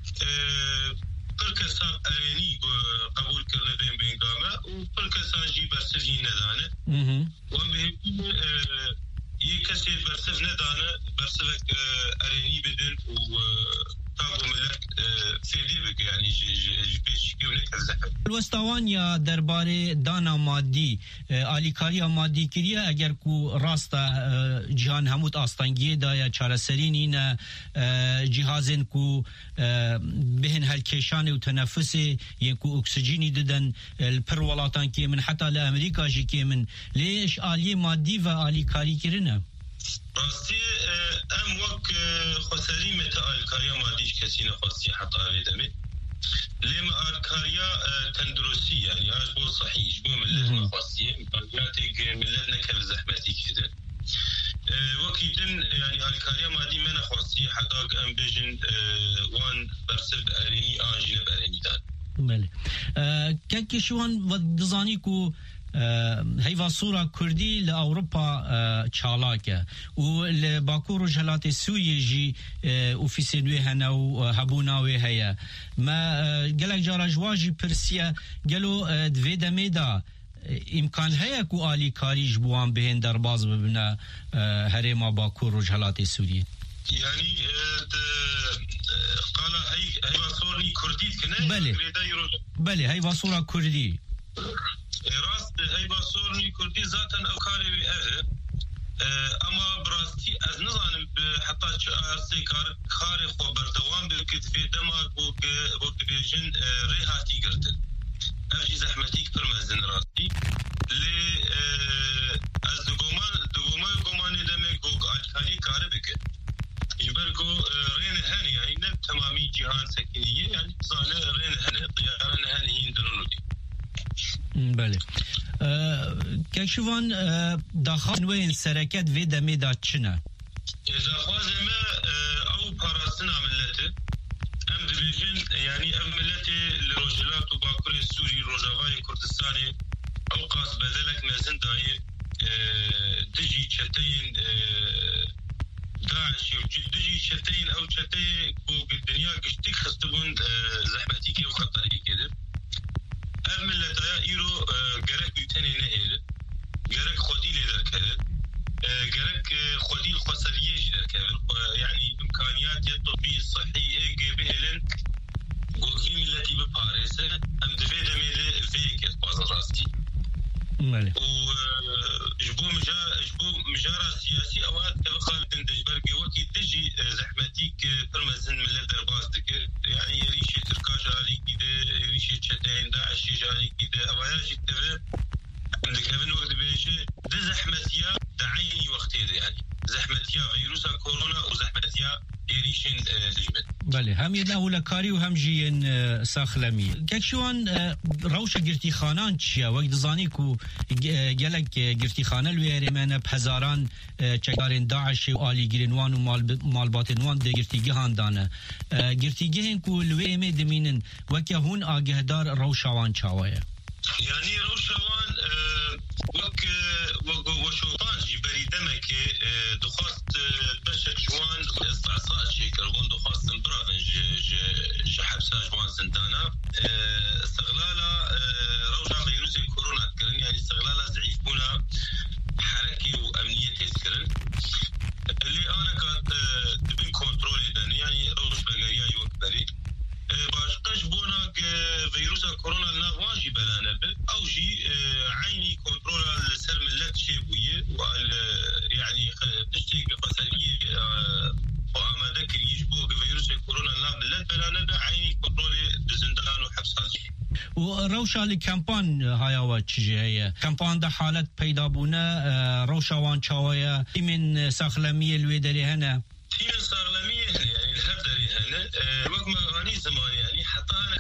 پرکسان ارینی قبول کرده بین بینگامه و پرکسان جی برسفی ندانه و به یک کسی برسف ندانه برسفک ارینی بدن و تاگو ملک فیدی بگه یعنی بیشکی و نکر زحمت الوستوان یا درباره دانا مادی آلیکاری مادی کریه اگر کو راستا جهان هموت آستانگیه دا یا چارسرین این جهازن کو بهن هالکیشان و تنفسی یا کو اکسیجینی ددن الپر ولاتان که من حتی لامریکا جی که من لیش آلی مادی و آلیکاری کرنه راستی ام وقت خسری متى آلیکاری مادیش کسی نخواستی حتی آویدمی لما أركاريا تندرسي يعني أجبو صحيح أجبو ملت مخصية إمكانياتك ملتنا كيف زحمتي كده وكيدن يعني أركاريا مادي من خصية حداق أمبيجن وان برسب أريني آنجنب أريني دان بله كشوان ودزانيكو هيفا صورة كردي لأوروبا چالاكه و لباكو رجالات سوريا جي اوفيسينوي هنا وهبوناوي هيا ما قالك جارا جواجي برسيا قالوا دوي دميدا امكان هيا كو آلي كاري جبوان بهن درباز ببنا هريما باكو رجالات سوريا يعني قال هيفا صورني كردي كنا بله هيفا صورة كردي راست هيبا صورني كردي ذاتا او كاري بي اما براستي از نظام حتى ارسي كاري خو بردوام بكت في دماغ وقت بيجن ريهاتي قرتل افجي زحمتيك برمزن راستي لي از دقومان دمي قوق الكاري كاري بكت يبرقو رين هاني يعني نب تمامي جهان سكنية يعني صانع رين هاني طياران هاني هندرونو دي بله کشوان داخل وين سرکت و دمی داد چنه داخل ما او پاراستن عملته ام دبیجن يعني ام ملته لروجلات و باکر سوری روجاوای کردستانی او قاس بدلک مزن دای دجی چتین داعش دجی چتین او چتین بوق الدنيا گشتك خستبون زحمتي كي وخطري كده ملت ایرو گرک یوتنی نهیل گرک خودی لیدر کرد گرک خودی الخسریه جدر کرد يعني امكانيات الطبي الصحي ايجي بهلن گوگی ملتی به پاریس ام دوی دمیده وی کرد باز راستی بله و جبو مجارة سياسي اوقات خالد دجبرقي وكي تجي زحمتيك برمزن ملت درباز دك يعني ريشه تركاش علي كده ريشه تشتين داعش جالي كده اواياجي تبع عندك ابن وقت بيجي ده زحمتيا دعيني وقتي يعني زحمتيا فيروس كورونا وزحمتيا ريشين دجمت بله هم یه اولکاری و هم جین ساخلمی کشوان روش گرتی خانان چیه وقت زانی کو گلک گرتی خانه لویره من هزاران چکارین داعش و آلی گرینوان و مالباتنوان ده گرتی گهان دانه گرتی گهن کو لویه می دمینن وکه هون آگهدار روشوان چاویه يعني روشوان وشوطان جبري دمك دخلت بشك جوان استعصاء شيكر وان دخلت برافن حبسها جوان زندانا استغلالا روشا فيروس كورونا تكرن يعني استغلالا زعيفونا حركي وامنيه تذكرن اللي انا كانت تبين كنترول داني يعني روش بقريا يوكبري باشقش بوناك فيروس كورونا نواجي بلانا او جي عيني كنترول السر ملت شيبويه يعني تشتي قصريه واماده كريش بوك فيروس كورونا ملت بلانا عيني كنترول دزندان وحبساتي وروشا لكامبان هاي واتشي هي كامبان ده حالت پیدا بونه روشا وان چاويا من ساخلميه الويدري هنا في ساخلميه يعني الهدري هنا وقت ما زمان يعني حتى انا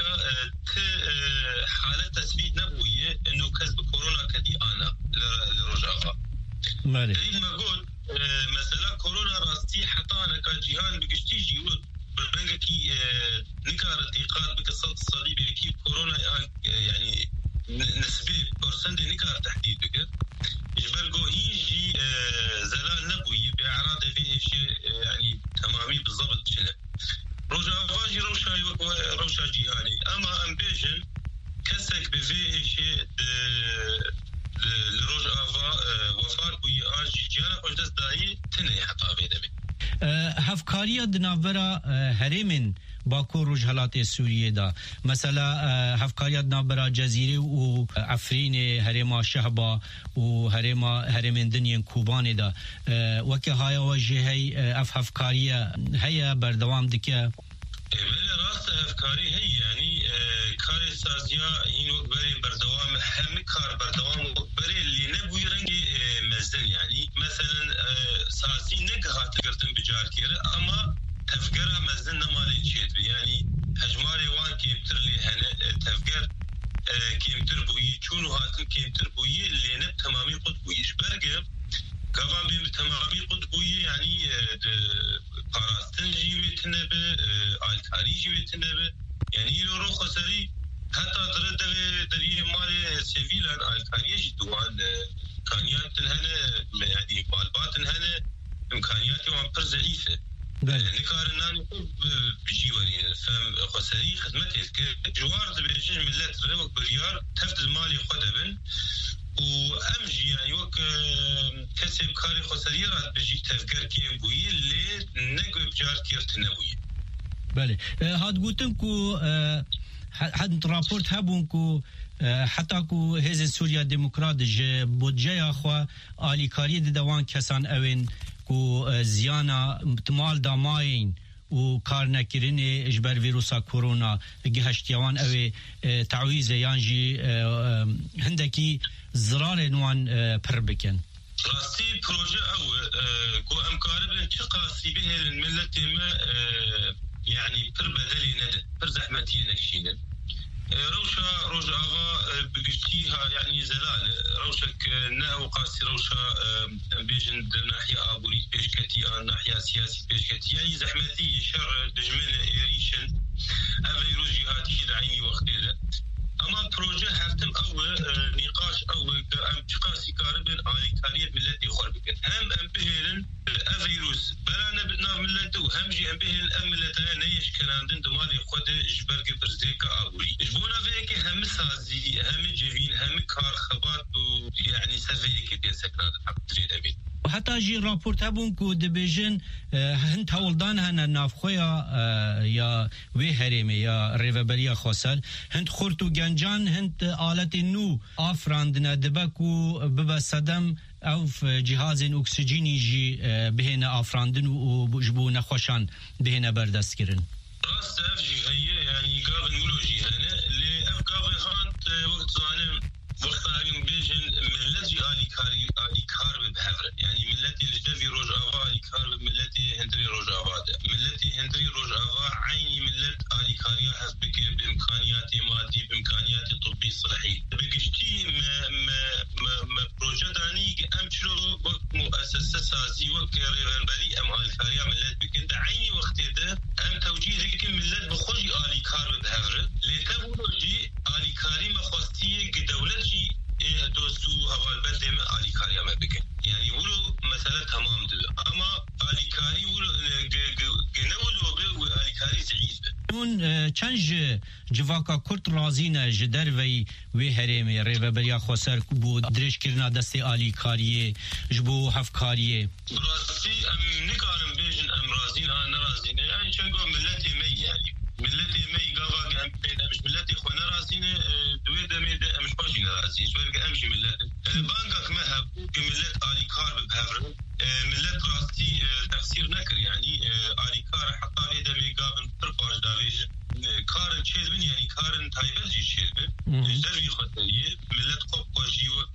حاله تثبيت نبويه انه كسب كورونا كدي انا لرجافه دليل ما قلت مثلا كورونا راستي حتى انا كجيهان بقشتي جيود بربنكي نكار الدقات بقصه الصليبي كي كورونا يعني نسبي برسنت نكار تحديد بك يجبرقو هيجي زلال نبوي باعراض فيه شيء يعني تمامي بالضبط شنو روجافاجي روشا جيهاني اما امبيجن كسك بفيه شيء لروج افا وفار بوي اجي جانا قدس داي تني حتى بيدبي هفکاری دنابرا هرمن باکو رجحلات سوریه دا مثلا هفکاری دنابرا جزیره و عفرین هرما شهبا و هرمن دنین کوبان دا وکه های وجه هی هفکاری هی بردوام دکه بله راست افکاری هی یعنی کار سازیا این وقت بری بردوام هم کار بردوام بری اللي نبوي رنگی مزدن يعني مثلا سازی نگهات کردن بجار کره اما تفکر مزدن نمالی چیت يعني هجماري وان کیمتر لی هنه تفکر کیمتر بویی چونو هاتن کیمتر بویی اللي نب تمامی قد بویش برگه قوام بیم تمامی قد بویی يعني پاراستن جیوی تنبه آلکاری جیوی تنبه يعني لو رو خسري حتى درد دريه مال سيفيلان آلكاريه جدوان إمكانيات هنا يعني بالبات هنا إمكانيات وعم پر ضعيفة نكارنا بجيوانين فهم خسري خدمته جوار بيجي ملت روك بريار تفد المالي خدبن وأمجي يعني وك كسب كاري خسري رات بيجي تفكر كيف بوي اللي نقو بجار كيف تنوي بله هاد قلتن كو حد رابورت هبون كو حتى كو هز سوريا ديمقراط ج بودجه اخوا آلیکاری دوان کسان اوین كو زيانا مال داماين و کار نکرین اجبر ویروسا کرونا گهشتیوان اوی تعویز یانجی هندکی زرار نوان پر بکن راستی پروژه او كو امكار بن تقاسي به الملت ما يعني پر بدلي ند پر زحمتي نكشين روشا روجافا بقشتيها يعني زلال روشك ناو قاسي روشا بيجن ناحية ابوريت بيشكتي ناحية سياسي بيشكتي يعني زحمتي شر دجمن يريشن افيروس جهاتي دعيني وقتيله اما بروجه هفتم او نقاش او تقاسي كاربن آليكارية بالتي خربكن هم امبهلن افيروس بلانا بنا ملتو هم جي امبهلن املتنا نيش كراندن دمالي خود جبرق برزيكا ابوري جبونا فيك هم سازي هم جيفين هم كار خبات يعني سفيه كده سكنات حق تريد أبي حتى جي رابورت هبون كو دبيجن هند هولدان هنا نافخويا يا وي هرمي يا ريفابريا خسر هند خورتو جنجان هند آلت نو آفراندنا دبكو ببا صدم او جهاز اكسجيني جي بهنا آفراندن وجبو نخوشان بهنا بردست كرن راست افجي هي يعني قابل مولوجي هنا اللي افقابل خانت وقت ظالم وقت هاين بيجن ملتي آلي كار بهفر يعني ملتي لجفي روج آفا آلي كار ملتي هندري روج آفا ملتي هندري روج آفا عيني ملت آلي كاريا هزبك بإمكانيات مادي بإمكانيات طبي صحي بقشتي ما بروجداني أمشلو وقت مؤسسة سازي وقت ريفنبري أم آلي كاريا ملت بكن عيني وقت ده أم توجيه ذيك ملت بخوجي آلي كار بهفر لتبولوجي آلي كاري مخواستي دولتي إيه دوستو هوال بدي ما آلي كاري ما بكن يعني ولو مثلا تمام دل أما آلي كاري ولو جنولو به وآلي كاري زعيز به اون چنج جواکا کرد رازینه جدر وی هرمی ریوبریا خوسر بو درش کرنا دست آلی کاریه جبو هف کاریه راستی ام نکارم بیجن ام رازین ها نرازینه این چنگو ملتی می یعنی ملتی می گاوا ام پیدا مش ملتی خو نرازینه دوی دمی ده امش باجی نرازینه جوال امشی ملت بانگاک مهب ملت آلی کار بهفر ملت راستی تفسیر نکر يعني آلی کار حتی به دمی گابن پرپاش داویج کارن چیزبن یعنی کارن تایبرجی چیزبن جدوی خطریه ملت خوب قوشی وک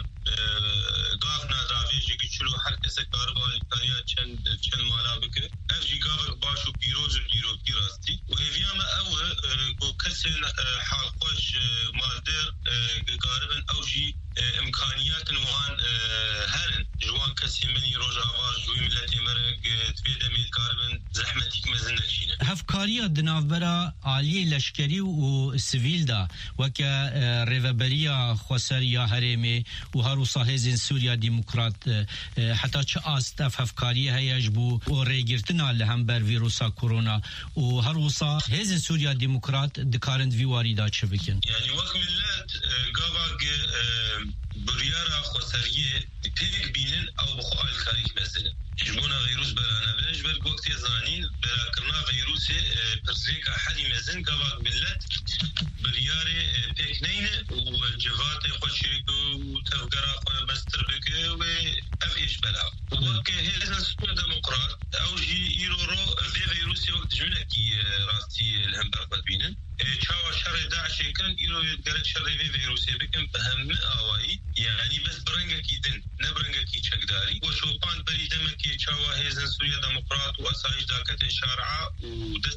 گاف ناداویجی گچلو هر کسی کار با آلی کاریا چند مالا بکر افجی گاور باشو پیروز دیروکی راستی و هیویام او گو کسی حال خوش مالدر گاربن اوجی امکانیات نوان هرن جوان کسی منی روز آواز جوی ملت مرگ تبیده میل کاربن زحمتیک مزنکشینه هفکاریا دنافبرا عالی لشکری و سیویل دا وکا ریوبریا خوسریا هرمی و هروسا هزین سوریا دیموکرات حتی چه آست هفکاری هیج بو و ریگرتنا لهم بر ویروسا کرونا و هروسا هزین سوریا دیموکرات دکارند ویواری دا چه بکن یعنی وقت ملت گاواگ بريارة خسرية بيك بينن أو بخو الخارج مثلا جبونا فيروس برانا بنج بالوقت زانين براكرنا فيروس برزيكا حالي مزن قبل ملت بريارة بيك نين وجفات خوشيك وتفقرا خو بستربك وأف إيش بلا وك هذا سوى ديمقراط أو جي يرورو في فيروس وقت جمنكي راستي الهمبرق بينن چاوا شر داعش كان يرو يدرك شر في فيروس بكم بهم آوائي يعني بس برنگكي دن نبرنگكي چقداري وشوفان بريدمكي چاوا هيزن سوريا ديمقراط واسايج داكت شارعة ودست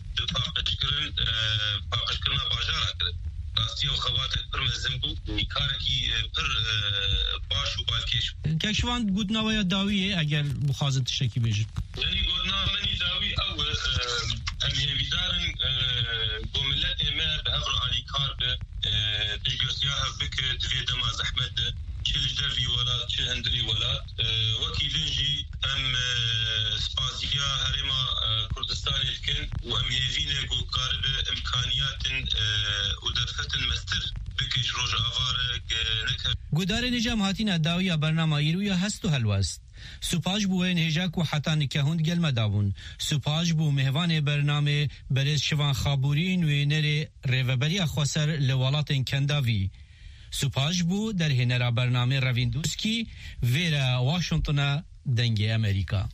باقشكرنا باجارة كرد راستي وخواتك پر مزنبو كاركي پر باش وبالكيش كشوان قدنا ويا داوية اگر بخازن تشتكي بيجن يعني قدنا مني داوي او امي بيدارن قوملتي ما بهفر آلي كارب تجرسياها بك تفيد ما زحمت چل دربي ولات چل هندري ولات وكيلنجي ام سبازيا هرما كردستان الكن وام يفينه قو قارب امكانيات ودرفت المستر بكش روج افارق نكه گودار نجام هاتين داوية برنامه ايرويا هستو هلوست سپاش بو نهجاک و حتی نکهوند گل مداون سپاش بو مهوان برنامه برز شوان خابورین و نر ریوبریا خوسر لولاتن کنداوی سپاش بو در هنرا برنامه رویندوسکی ویرا واشنطن دنگ امریکا